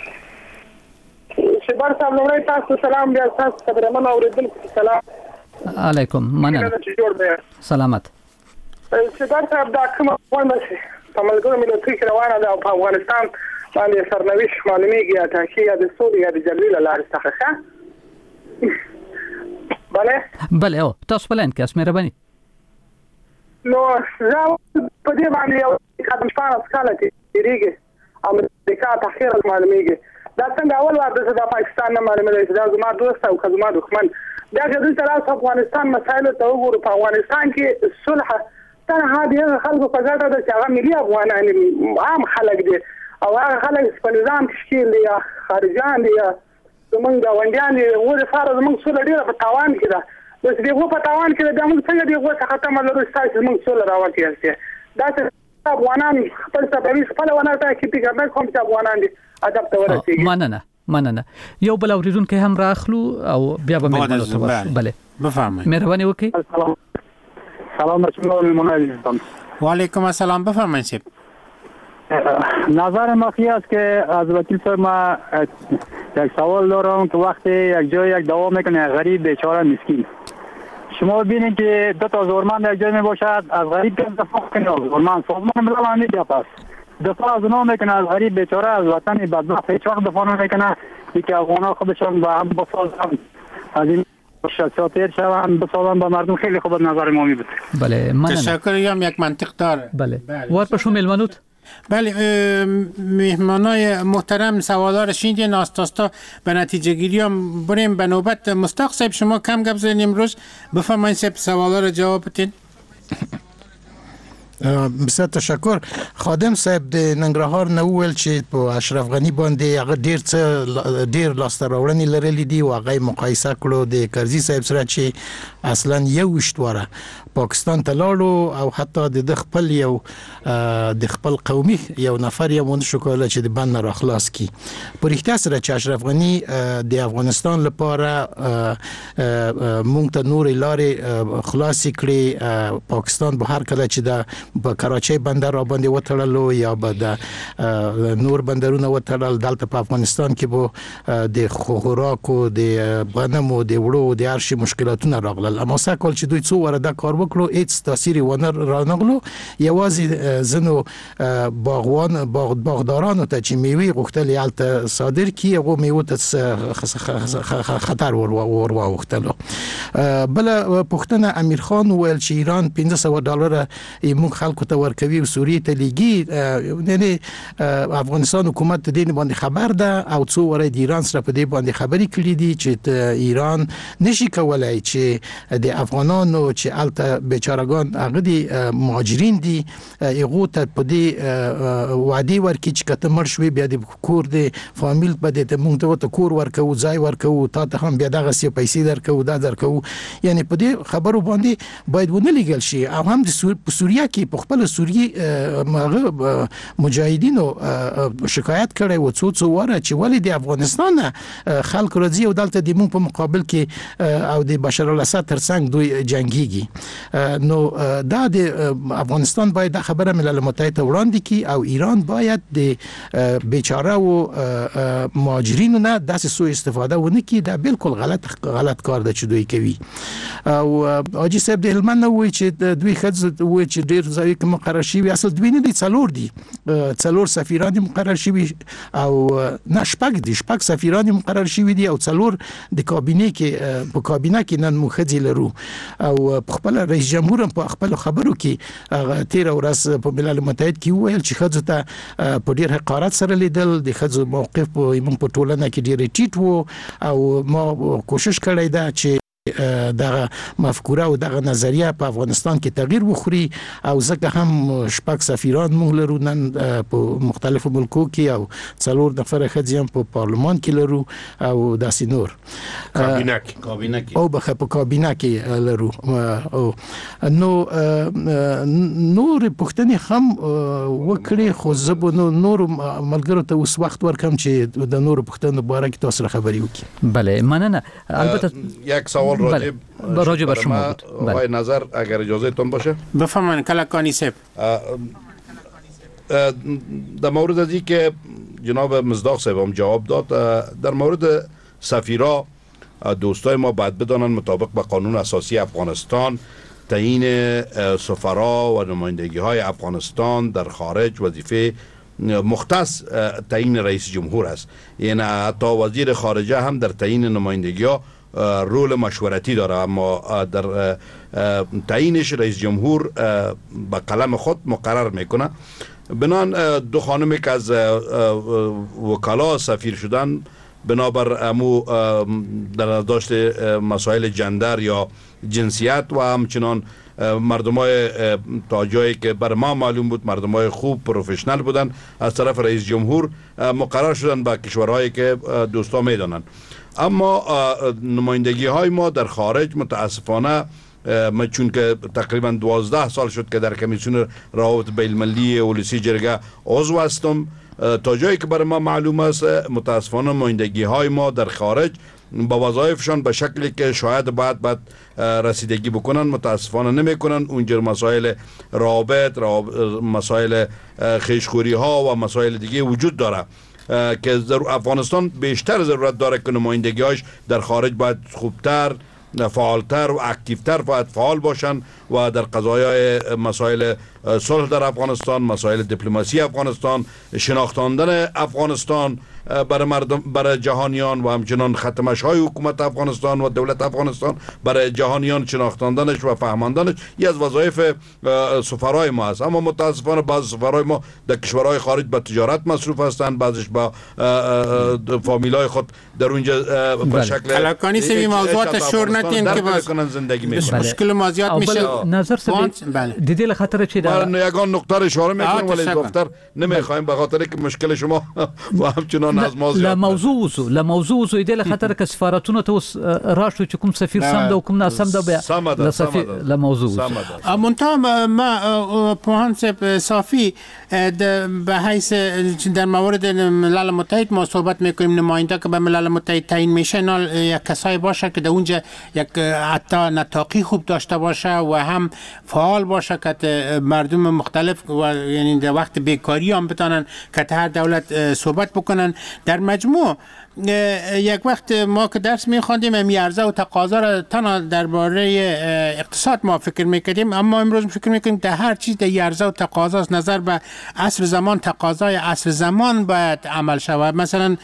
شبار صاحب نو تاسو سلام بیا تاسو خبرمن اوریدونکو سلام علیکم. مننه. سلامت. شبار صاحب دا کوم ونه په ملګرو ملتونو کې روانه ده په افغانستان باندې سرنوشت معلومیږي یا تاکي یا د سولې یا د جګړې له لارې څخه. بله او تاسو په لاین کې مهرباني. نو زه په دې باندې یو افغانستان اسکاله تیریږي امریکا تاخير معلومیږي دا څنګه اول وخت د پاکستان نه معلومه دا زما دوست او زما دښمن دا چې د افغانستان مسایل ته وګورو په افغانستان کې صلح تنها د خلکو په ګټه ده چې هغه ملي افغانان عام خلک دي او هغه خلک په نظام تشکیل دي یا خارجان دي یا زمونږ غونډیان دي ور سره زمونږ سره ډیره په تاوان کې ده بس دغه په تاوان کې د موږ څنګه دغه څه ختمه لرو چې موږ سره راوځي دا چې افغانان خپل سبب خپل ونه ته کې پیګه کوم چې افغانان دي ادب ته ورسیږي. مننه مننه. یو بل اوریدونکو هم راخلو او بیا به مهمانو ته ورشو. بله بفرمایید. مهرباني وکړئ. سلام علیکم. و علیکم السلام. بفرمایید شب. نظر ما است که از وکیل صاحب ما یک سوال دارم که وقتی یک جای یک دعوا میکنه غریب بیچاره مسکین، شما ببینید که دو تا زورمند یک جای می باشد، از غریب که دفاع کنه، زورمند سازمان ملل امنیت پس دفاع از اونا میکنه، از غریب بیچاره از وطن بدبخت هیچ وقت دفاع نمیکنه که افغان‌ها خودشون با هم بسازن، از این شخصیت شوند بسازن با مردم. خیلی خوب نظر ما می بود. بله مننه. تشکر. یک منطق داره. بله وار پشو ملمنوت. بله مهمانای محترم سوالا رو شنیدین. آستاستا به نتیجه گیری هم بریم به نوبت مصداق صاحب. شما کم گپ زدین امروز، بفرمایید صاحب سوالا رو جواب بدین. بسیار تشکر. خادم صاحب د ننګرهار نه وویل چې په اشرف غنی باندې هغه ډیر لاسته راوړنې لرلې دي او هغه مقایسه کړو د کرزي صاحب سره چې اصلا یو وشتواره پاکستان ته لاړو او حتی د خپل یو د خپل قومي یو نفر یې مونږ شو کولای چې د بند را خلاص کی. په رښتیا سره چې اشرف غنی د افغانستان لپاره مونږ ته نور لارې خلاص کړې. پاکستان به هر کله چې د په کراچۍ بندر را باندې وتړلو یا به د نور بندرونه وتړل، دلته په افغانستان کې به د خوراکو د غنمو د وړو د هر شي مشکلاتونه راغلل. اما سکل چې دوی څو واره دا کار وکړو هیڅ تاثیر ونه رانغلو. یوازې زنو باغدارانو ته چې میوه غوښتل یالته صادر کی هغه میوه ته خطر ور واوښتلو. بل پښتنه امیر خان ویل چې ایران $500 موږ خلکو ته ورکوي او سوریه ته لیږي. یعنی افغانستان حکومت دې باندې خبر ده او څو واره د ایران سره په دې باندې خبرې کړې دي چې ایران نشي کولای چې د افغانانو چې الته بیچارهګان هغه دي مهاجرین دي هغه ته په دې وعده ورکړي چې کته مړ شوي بیا د کور د فامیل په دې ته موږ ته کور ورکو، ځای ورکو، تا ته هم بیا دغه سی پیسې درکو، دا درکو. یعنی په دې خبرو باندې باید ونه لګل شي. او هم د سوریه کې په خپل سوریه مجاهدینو شکایت کړي و څو واره چې ولې د افغانستان خلک راځي او دلته د موږ په مقابل کې او د بشار الاسد ترڅنګ دوی جنگيږي. نو دا د افغانستان باید د خبره ملل متحد وړاندې کی او ایران باید د بیچاره او مهاجرینو نه داسې سوء استفاده ونه کی. دا بالکل غلط کار ده چې دوی کوي. او اجي صاحب د هلمند وایي چې دوی خځه وایي چې ډیر ځای کې مقرر شي. اصل دوی نه دي، څلور دي، څلور سفیران مقرر شي او نه شپږ سفیران مقرر شي دي او څلور د کابینه کې په کابینه کې نن مخځي لرو. او خپل رئیس جمهور هم په خپل خبرو کې 13 ورځ په ملل متحد کې ویل چې خځو ته په ډیر حقارت سره لیدل، د خځو موقف په ټولنه کې ډیر ټیټ وو او ما کوشش کړی دا چې دغه مفکوره او دغه نظریه په افغانستان کې تغییر وخوري. او ځکه هم شپږ سفیران موږ لرو نن په مختلفو ملکو کې او څلور نفر ښځې هم په پارلمان کې لرو او داسې نور کابینه کې او په کابینه کې لرو. نو نور پښتنې هم وکړي خو زه نور ملګرو ته اوس وخت ورکم چې د نور پښتنو باره کې تاسو خبرې وکړي. بله مننه. البته یک سوال راجع بر شما بود. آقای نظر اگر اجازه تون باشه بفرمایید. کلکانی صاحب در مورد ازی که جناب مصداق صاحب هم جواب داد، در مورد سفیرا دوستای ما باید بدانن مطابق با قانون اساسی افغانستان تعیین سفرا و نمایندگی های افغانستان در خارج وظیفه مختص تعیین رئیس جمهور است. یعنی حتی وزیر خارجه هم در تعیین نمایندگی ها رول مشورتی داره، اما در تعیینش رئیس جمهور با قلم خود مقرر میکنه. بنان دو خانمی که از وکلا سفیر شدن بنابر امو در داشت مسائل جندر یا جنسیت و همچنان مردمای تا جایی که بر ما معلوم بود مردمای خوب پروفشنال بودن از طرف رئیس جمهور مقرر شدن به کشورهایی که دوستا میدانند. اما نمایندگی های ما در خارج متاسفانه ما چون که تقریبا 12 سال شد که در کمیسیون روابط بین المللی اولسی جرگه عضو هستم، تا جایی که برای ما معلوم است متاسفانه نمایندگی های ما در خارج با وظایفشان به شکلی که شاید بعد رسیدگی بکنن متاسفانه نمیکنن. اونجا مسائل روابط، مسائل خیشخوری ها و مسائل دیگه وجود داره که افغانستان بیشتر ضرورت داره که نمایندگی‌هاش در خارج باید خوبتر، فعالتر و اکتیفتر باید فعال باشن و در قضایای مسائل صلح در افغانستان، مسائل دیپلماسی افغانستان، شناختاندن افغانستان برای مردم، برای جهانیان و همچنان ختمش های حکومت افغانستان و دولت افغانستان برای جهانیان شناختاندنش و فهماندنش یکی از وظایف سفرای ما است. اما متاسفانه بعض سفرای ما در کشورهای خارج به تجارت مصروف هستند، بعضش با فامیلای خود در اونجا به شکل کلاکانی سوی موضوعات شور نتین که باز زندگی میکنن. مشکل ما زیاد میشه. نظر سبی دیدی خاطر چی در یگان نقطه اشاره میکنم ولی دفتر نمیخوایم به خاطر که مشکل شما و همچنان از ما زیاد لموضوع دیدی خاطر که سفارتونه ته راشو چې کوم سفیر سم ده کوم ناسم ده به سفیر لموضوع منتها ما پوهان صافی به حیث در مورد ملل متحد ما صحبت میکنیم، نماینده که به ملل متحد تعیین میشه یک کسایی باشه که در اونجا یک حتی نطاقی خوب داشته باشه و هم فعال باشه که مردم مختلف و یعنی در وقت بیکاری هم بتونن که هر دولت صحبت بکنن. در مجموع یک وقت ما که درس می‌خواندیم عرضه و تقاضا را تنها درباره اقتصاد ما فکر می‌کردیم، اما امروز فکر می‌کنیم در هر چیز در عرضه و تقاضا است. نظر به عصر زمان، تقاضای عصر زمان باید عمل شود. مثلا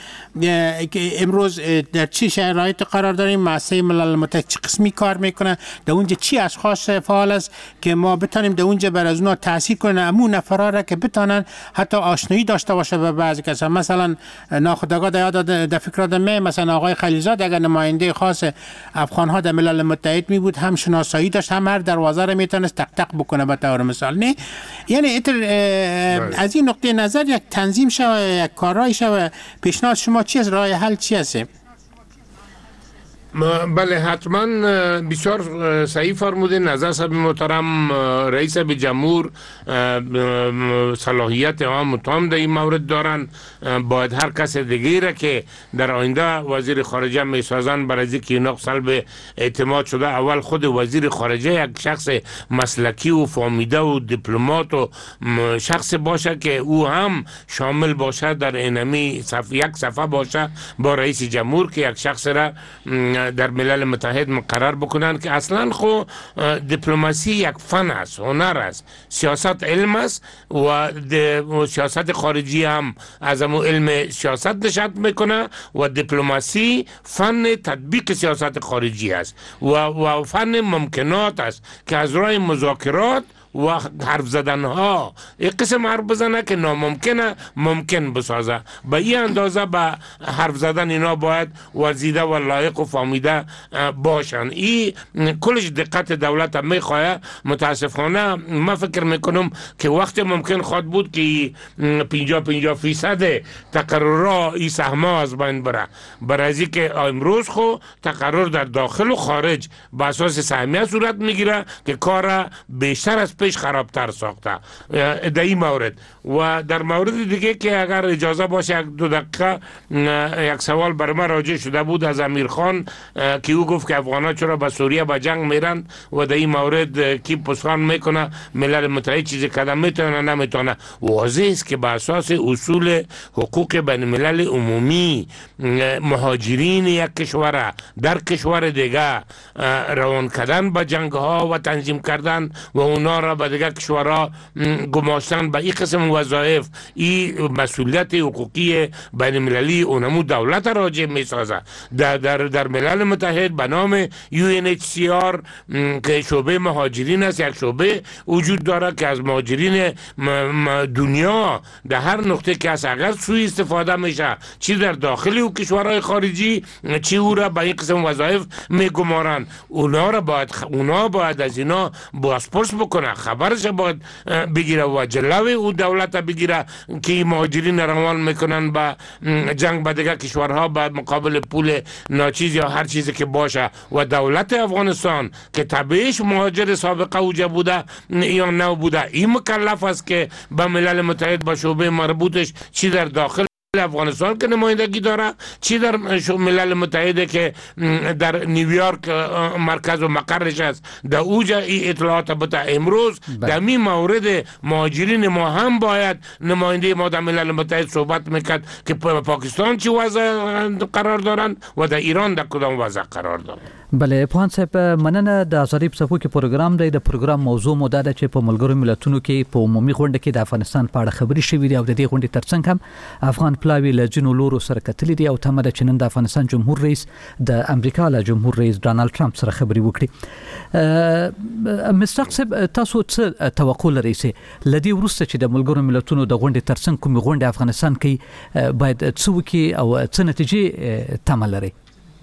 امروز در چه شرایط قرار داریم، مؤسسه ملل متحد چه قسمی کار میکنه، در اونجا چی اشخاص فعال است که ما بتونیم در اونجا بر از اونها تاثیر کنیم، امون نفرا را که بتونن حتی آشنایی داشته باشه به بعضی کسا. مثلا ناخودآگاه یاد فکر آدم مثلا آقای خلیلزاد اگر نماینده خاص افغان ها در ملل متحد می بود، هم شناسایی داشت، هم هر دروازه را میتونست تق تق بکنه به طور مثال. نه یعنی از این نقطه نظر یک تنظیم شود، یک کارایی شود. پیشنهاد شما چی است؟ راه حل چی است؟ بله حتما بسیار صحیح فرموده. نظر صاحب محترم رئیس جمهور صلاحیت عام و تام در این مورد دارن. باید هر کس دیگه را که در آینده وزیر خارجه می سازن برای اینکه اینا سلب اعتماد شده، اول خود وزیر خارجه یک شخص مسلکی و فهمیده و دیپلمات و شخص باشه که او هم شامل باشه در اینمی یک صفحه باشه با رئیس جمهور که یک شخص را در ملل متحد مقرر بکنن که اصلا خو دیپلماسی یک فن است، هنر است، سیاست علم است و سیاست خارجی هم از همون علم سیاست نشأت میکنه و دیپلماسی فن تطبیق سیاست خارجی است و فن ممکنات است که از راه مذاکرات و حرف زدن ها یک قسم حرف بزنه که ناممکنه ممکن بسازه. به این اندازه به حرف زدن اینا باید ورزیده و لایق و فهمیده باشن. این کلش دقت دولت هم میخواه. متاسفانه من فکر میکنم که وقت ممکن خواهد بود که 50% تقررها این سهمه از بین بره، برای که امروز خو تقرر در داخل و خارج به اساس سهمیه صورت میگیره که کار بیشتر از پیش خرابتر ساخته در این مورد. و در مورد دیگه که اگر اجازه باشه یک دو دقیقه یک سوال بر من راجع شده بود از امیر خان که او گفت که افغان‌ها چرا به سوریه به جنگ میرن و در این مورد کی پسخان میکنه ملل متحد چیزی کدام میتونه نمیتونه. واضح است که به اساس اصول حقوق بین الملل عمومی مهاجرین یک کشور در کشور دیگه روان کردن به جنگ ها و تنظیم کردن و اونا را به دیگر کشورها گماشتن به این قسم وظایف، این مسئولیت حقوقی بین المللی اونمو دولت راجع می سازه. در ملل متحد به نام UNHCR که شعبه مهاجرین است، یک شعبه وجود داره که از مهاجرین دنیا در هر نقطه که از اگر سوء استفاده میشه چی در داخلی و کشورهای خارجی چی او را به این قسم وظایف می گمارن. اونا باید از اینا بازپرس بکنه، خبرش باید بگیره و جلوی او دولت بگیره که مهاجرین روان میکنن به جنگ به دیگه کشورها به مقابل پول ناچیز یا هر چیزی که باشه و دولت افغانستان که طبیعیش مهاجر سابقه اوجه بوده یا نو بوده این مکلف است که به ملل متحد به شعبه مربوطش چی در داخل افغانستان که نمایندگی داره چی در ملل متحد که در نیویورک مرکز و مقرش است در اوجه ای اطلاعات بده. امروز در می مورد مهاجرین ما هم باید نماینده ما در ملل متحد صحبت میکرد که پاکستان چی وضع قرار دارند و در ایران در کدام وضع قرار دارند. بله پوهان صاحب مننه د آزادۍ په څپو کې پروګرام دی. د پروګرام موضوع مو دا ده چې په ملګرو ملتونو کې په عمومي غونډه کې د افغانستان په اړه خبرې شوې دي او د دې غونډې ترڅنګ هم افغان پلاوي له ځینو لورو سره کتلي دي او تمه ده چې نن د افغانستان جمهور رئیس د امریکا له جمهور رئیس ډانلډ ټرمپ سره خبرې وکړي. مستر صاحب تاسو څه توقع لرئ چې لدی وروسته چې د ملګرو ملتونو د غونډې ترڅنګ کومې غونډې افغانستان کې باید څه وکړي او څه نتیجې تمه لري؟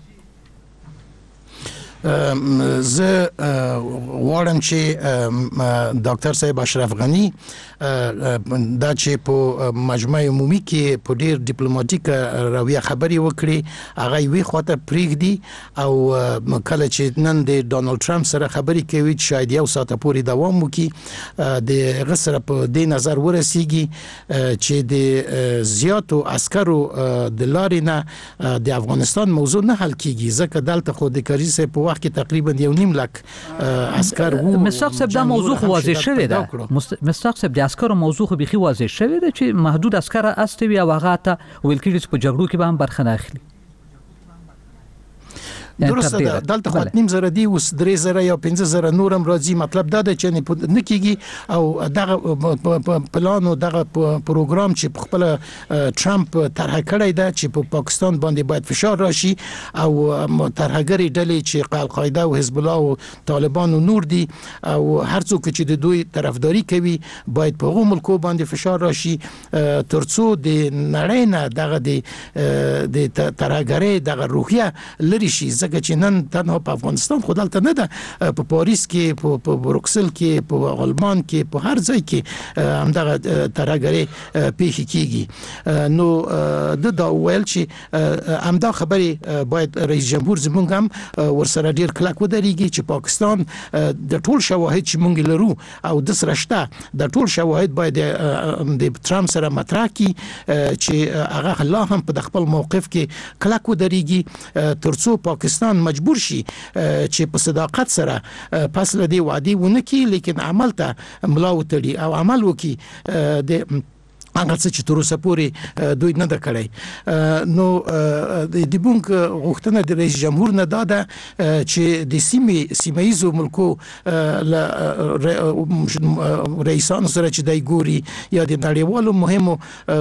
زه غواړم چې ډاکټر صاحب اشرف غنی دا چې په مجمع عمومي کې په ډیر ډیپلوماټیک رویه خبرې وکړي هغه وی خواته پریږدي او کله چې نن د ډونالد ټرمپ سره خبرې کوي چې شاید یو ساعت پورې دوام وکړي د غسر په دې نظر ورسیږي چې د زیاتو عسکرو د لارې نه د افغانستان موضوع نه حل کیږي ځکه دلته خو د کریزه په وخت کې تقریبا 1.5 لک عسكر وو. مستر صاحب دا موضوع خو واضح شوی ده. مستر صاحب د عسکرو موضوع خو بيخي واضح شوی ده چې محدود عسكر استوي او هغه ته ویل کېږي چې په جګړو کې به هم برخه نه اخلي. درسته ده دلته خو 2.5 دی اوس 3 یا 5 نورم راځي. مطلب دا ده چې نه کیږي او دغه پلان او دغه پروګرام چې خپل ټرمپ طرح کړی ده چې په پاکستان باندې باید فشار راشي او ترهګری ډلې چې القاعده او حزب الله او طالبان او نور دي او هر څوک چې د دوی طرفداري کوي باید په هغو ملکو باندې فشار راشي ترڅو د نړۍ نه دغه د ترهګری دغه روحیه لري شي. چې نن تنها په افغانستان خو دلته نه ده په پاریس کې په بروکسل کې په آلمان کې په هر ځای کې همدغه ترهګری پیښ کیږي. نو د دا ویل چې همدا خبرې باید رئیس جمهور زمونږ هم ورسره ډیر کلک ودرېږي چې پاکستان د ټول شواهد چې مونږ لرو او د سرشته د ټول شواهد باید د ټرمپ سره مطرح کی چې هغه الله هم په خپل موقف کې کلک ودرېږي ترڅو پاکستان مجبور شي چې په صداقت سره پس له دې وعده ونه کی لیکن عمل ته ملا وتړي او عمل وکي د هغه چې تر اوسه پورې دوی نه د کړی. نو د بونک غوښتنه د رئیس جمهور نه داده چې د سیمایزو ملکو رئیسانو سره چې دای ګوري یا د نړیوالو مهمو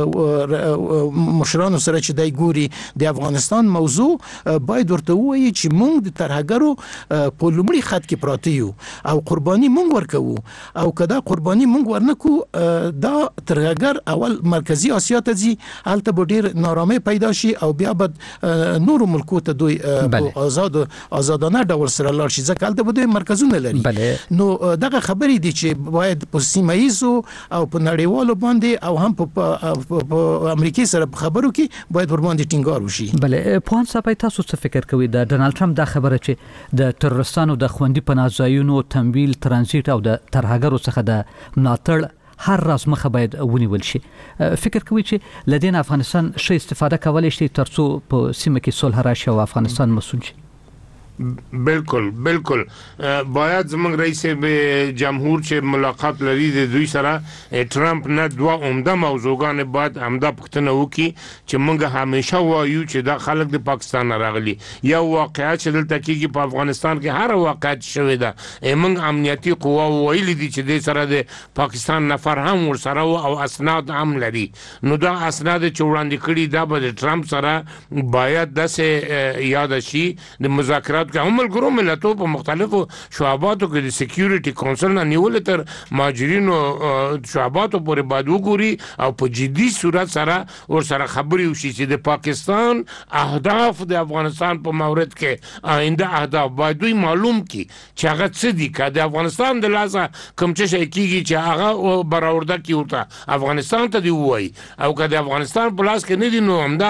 مشرانو سره چې دای ګوري د افغانستان موضوع باید ورته وایي چې موږ د ترهګرو په لومړي خط کې پراته یو او قرباني موږ ورکوو او کدا قرباني موږ ورنکو دا ترهګر اول مرکزی آسیا ته ځي هلته به ډیر نارامي پیدا شي او بیا به نور ملکو ته دوی آزادانه ډول سره لاړ شي ځکه هلته به دوی مرکزونه لري. نو دغه خبرې دي چې باید په سیمایزو او په نړیوالو باندې او هم په امریکای سره په خبرو کې باید ور باندې ټینګار وشي. بله پوهان صاحب تاسو څه فکر کوئ د ډونالد ټرمپ دا خبره چې د تروریستانو د خوندي پناه ځایونو تمویل ترانزیت او د ترهګرو څخه د ملاتړ هر راز مخه باید ونیول شي؟ فکر کوي چې لدین افغانستان ښه استفاده کولای شي ترڅو په سیمه کې صلح راشي او افغانستان مسون شي؟ بالکل باید زمونږ رئیس جمهور چې ملاقات لري د دوی سره ټرمپ نه دوه عمده موضوعګان باید عمده پوښتنه وکړي چې موږ همیشه وایو چې دا خلک د پاکستان راغلي یو واقعیت چې دلته کېږي په افغانستان کې هر واقعیت شوی ده موږ امنیتي قوا ویلي دي چې د سره د پاکستان نفر هم ورسره او اسناد هم لري نو دا اسناد چې وړاندې کړي دا به د ټرمپ سره باید داسې یاد شي د مذاکرات ایجاد کړ. ملګرو ملتونو په مختلفو شعباتو کې د سکیورټي کونسل نه نیول تر مهاجرینو شعباتو پورې باید وګوري او په جدي صورت سره ور سره خبرې وشي چې د پاکستان اهداف د افغانستان په مورد کې آینده اهداف باید دوی معلوم کی چې هغه څه دي. که د افغانستان د لاسه کوم څه شي کیږي چې هغه برآورده کی ورته افغانستان ته دی وایي، او که د افغانستان په لاس کې نه دي نو همدا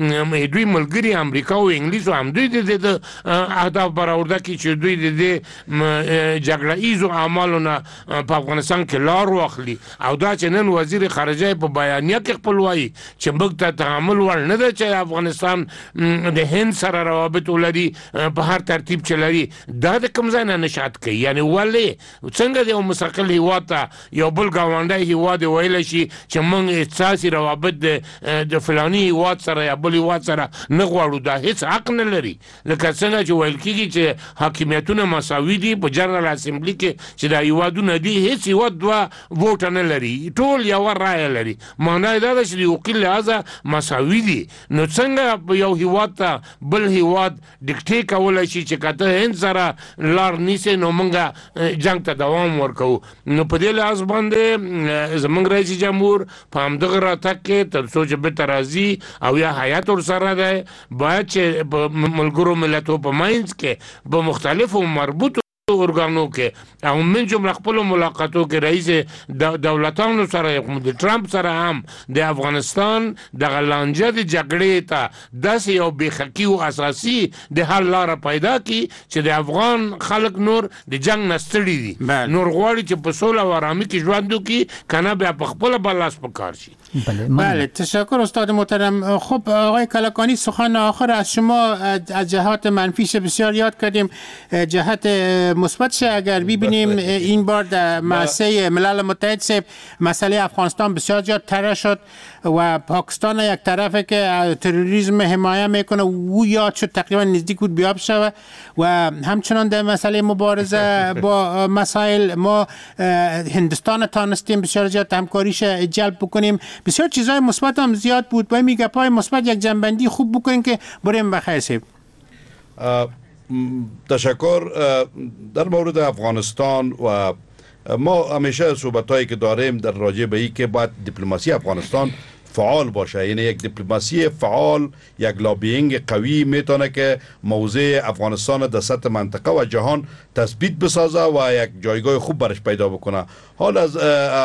دوی ملګري امریکا او انګلیس هم دوی د اهداف برآورده کی چې دوی د جګړه ایزو اعمالو نه په افغانستان کې لار واخلي. او دا چې نن وزیر خارجه په بیانیه کې خپل وایي چې موږ ته تعامل ور نه ده چې افغانستان د هند سره روابط ولري په هر ترتیب چې لري، دا د کوم ځای نه نشات کوي. یعنی ولې څنګه د یو مستقل هیواد ته یو بل ګاونډی هیواد ویلی شي چې موږ احساسي روابط د فلاني هیواد سره یا بل هیواد سره نه غواړو؟ دا هیڅ حق نه لري. لکه څنګه چې ویل کېږي چې حاکمیتونه مساوي دي په جنرال اسمبلی کې چې دا هیوادونه دي، هیڅ هیواد دوه ووټه نه لري، ټول یوه رایه لري. معنا دا ده چې د حقوقي لحاظه مساوي دي. نو څنګه یو هیواد ته بل هیواد ډیکټې کولی شي چې که ته هند سره لار نیسې نو موږ جنګ ته دوام ورکوو؟ نو په دې لحاظ باندې زموږ رئیس جمهور په همدغه راتګ کې تر څو چې بیرته راځي او یا حیات ورسره دی، باید چې په ملګرو ملتونو په منځ کې په مختلفو مربوطو ارګانو کې او من جمله خپل ملاقاتو کې رئیس دولتانو سره د ټرمپ سره هم د افغانستان د غلانجه د جګړې ته داسې یو بېخکي او اساسي د حل لاره پیدا کی چې د افغان خلک نور د جنگ نه ستړي دي، نور غواړي چې په سوله و آرامي کې ژوند وکړي، کنه بیا په خپل بلاس په کار شي. بله تشکر استاد محترم. خب آقای کلکانی سخن آخر از شما از جهات منفیش بسیار یاد کردیم، جهت مثبتش اگر ببینیم این بار در مؤسسه ملل متحد سے مسئله افغانستان بسیار زیاد طرح شد و پاکستان یک طرفه که تروریسم حمایت میکنه او یاد شد تقریبا نزدیک بود بیاب شود و همچنان در مسئله مبارزه با مسائل ما هندستان تانستیم بسیار زیاد همکاریش جلب بکنیم، بسیار چیزهای مثبت هم زیاد بود. باید میگه پای مثبت یک جنبندی خوب بکنیم که بریم بخیر سیب. تشکر. در مورد افغانستان و ما همیشه صحبتایی که داریم در راجع به این که باید دیپلماسی افغانستان فعال باشه، یعنی یک دیپلماسی فعال، یک لابینگ قوی میتونه که موضع افغانستان در سطح منطقه و جهان تثبیت بسازه و یک جایگاه خوب برش پیدا بکنه. حال از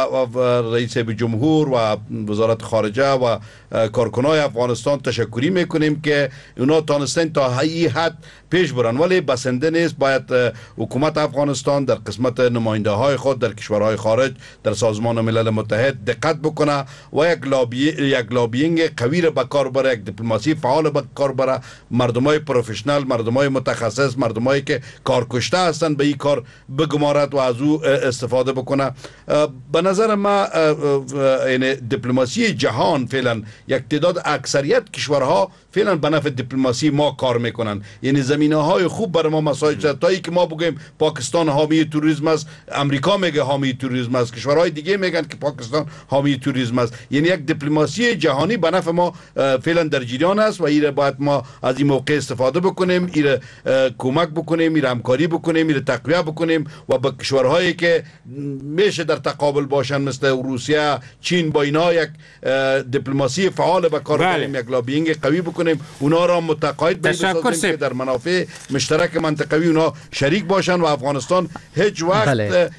رئیس جمهور و وزارت خارجه و کارکنای افغانستان تشکری میکنیم که اونا تانستن تا این حد پیش برن، ولی بسنده نیست. باید حکومت افغانستان در قسمت نماینده های خود در کشورهای خارج در سازمان ملل متحد دقت بکنه و یک لابینگ قوی را به کار بره، یک دیپلماسی فعال به کار بره. مردمای پروفشنال، مردمای متخصص، مردمایی که کارکشته هستند به این کار بگمارد و از او استفاده بکنه. به نظر ما یعنی دیپلماسی جهان فعلا یک تعداد اکثریت کشورها فعلا به نفع دیپلماسی ما کار میکنن، یعنی زمینه‌های خوب برای ما مساعد شد. تا که ما بگیم پاکستان حامی تروریسم است، امریکا میگه حامی تروریسم است، کشورهای دیگه میگن که پاکستان حامی تروریسم است. یعنی یک دیپلماسی جهانی به نفع ما فعلا در جریان است و این باید ما از این موقع استفاده بکنیم، این کمک بکنیم، این همکاری بکنیم، این تقویت بکنیم و با کشورهایی که میشه در تقابل باشن مثل روسیه، چین، با اینا یک دیپلماسی فعال به کار ببریم، یک لابینگ قوی بکنیم، اونا را متقاعد بسازیم که در منافع مشترک منطقوی اونا شریک باشن و افغانستان هیچ وقت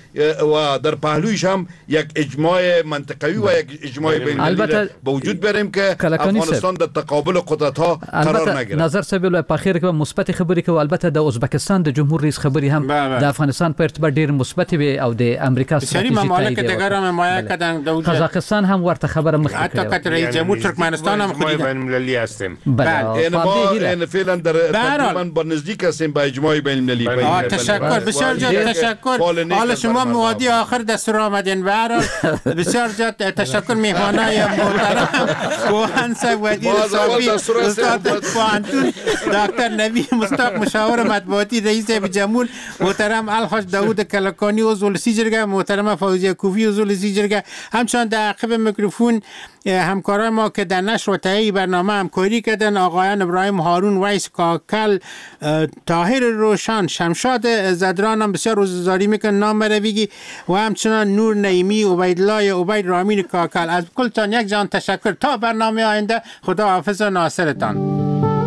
و در پهلویش هم یک اجماع منطقوی و یک اجماع بین‌المللی به وجود بریم که افغانستان در تقابل قدرت‌ها قرار نگیره. نظر سبیل په اخر کې مثبت خبرې کوي، البته د ازبکستان د جمهور رئیس خبري هم د افغانستان په ارتباط ډیر مثبت وي او د امریکا سری ممالک دیگر هم حمایت کردن. قزاقستان هم ورته خبره مخکې حتی که رئیس جمهور ترکمنستان هم خودی بین‌المللی هستیم. بله ما فعلا در تقریبا با نزدیک هستیم به اجماع بین‌المللی. تشکر، بسیار زیاد تشکر. حالا شما موادی آخر دستور آمدین. به هر حال بسیار زیاد تشکر میهمانای محترم کوهن صاحب وزیر صافی، استاد پوهنتون، دکتر نوید مصداق مشاور مطبوعاتی رئیس جمهور، محترم الحاج داوود کلکانی عضو سی جرگه، محترم فوزیه کوفی عضو سی جرگه، همچنان در عقب میکروفون همکارای ما که در نشر و تهیه برنامه همکاری کردن، آقایان ابراهیم هارون، ویس کاکل، طاهر روشن، شمشاد زدران هم بسیار روزگاری میکن نام برویگی و همچنان نور نعیمی، عبیدالله عبید، رامین کاکل. از کلتان یک جان تشکر. تا برنامه آینده، خدا حافظ و ناصرتان.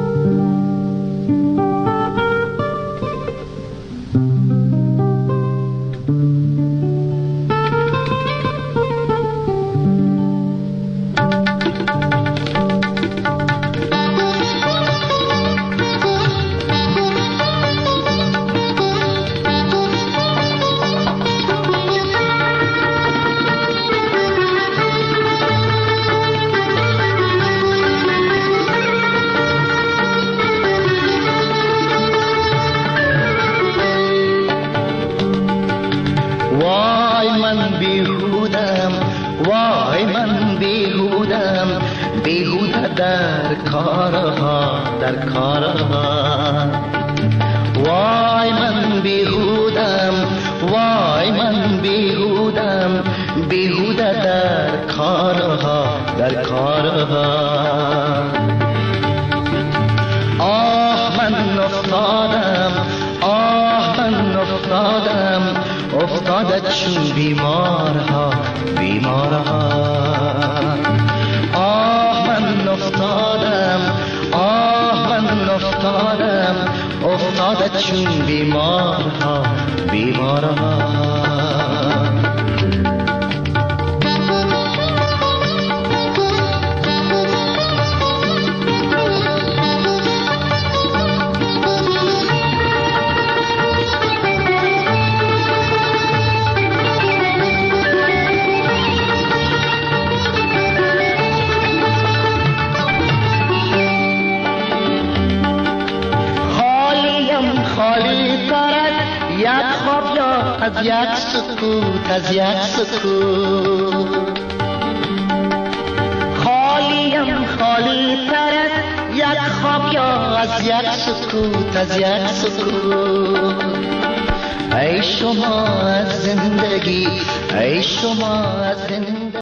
در کارها وای من بیهودم، وای من بیهودم، بیهوده در کارها، در کارها. آه من افتادم، آه من افتادم، افتاده چون بیمارها، بیمارها. آه من افتادم، آه من افتادم، افتاده چون بیمارها، بیمارها. از یک سکوت، از یک سکوت خالیم، خالی تر از یک خواب یا از یک سکوت، از یک سکوت. ای شما از زندگی، ای شما از زندگی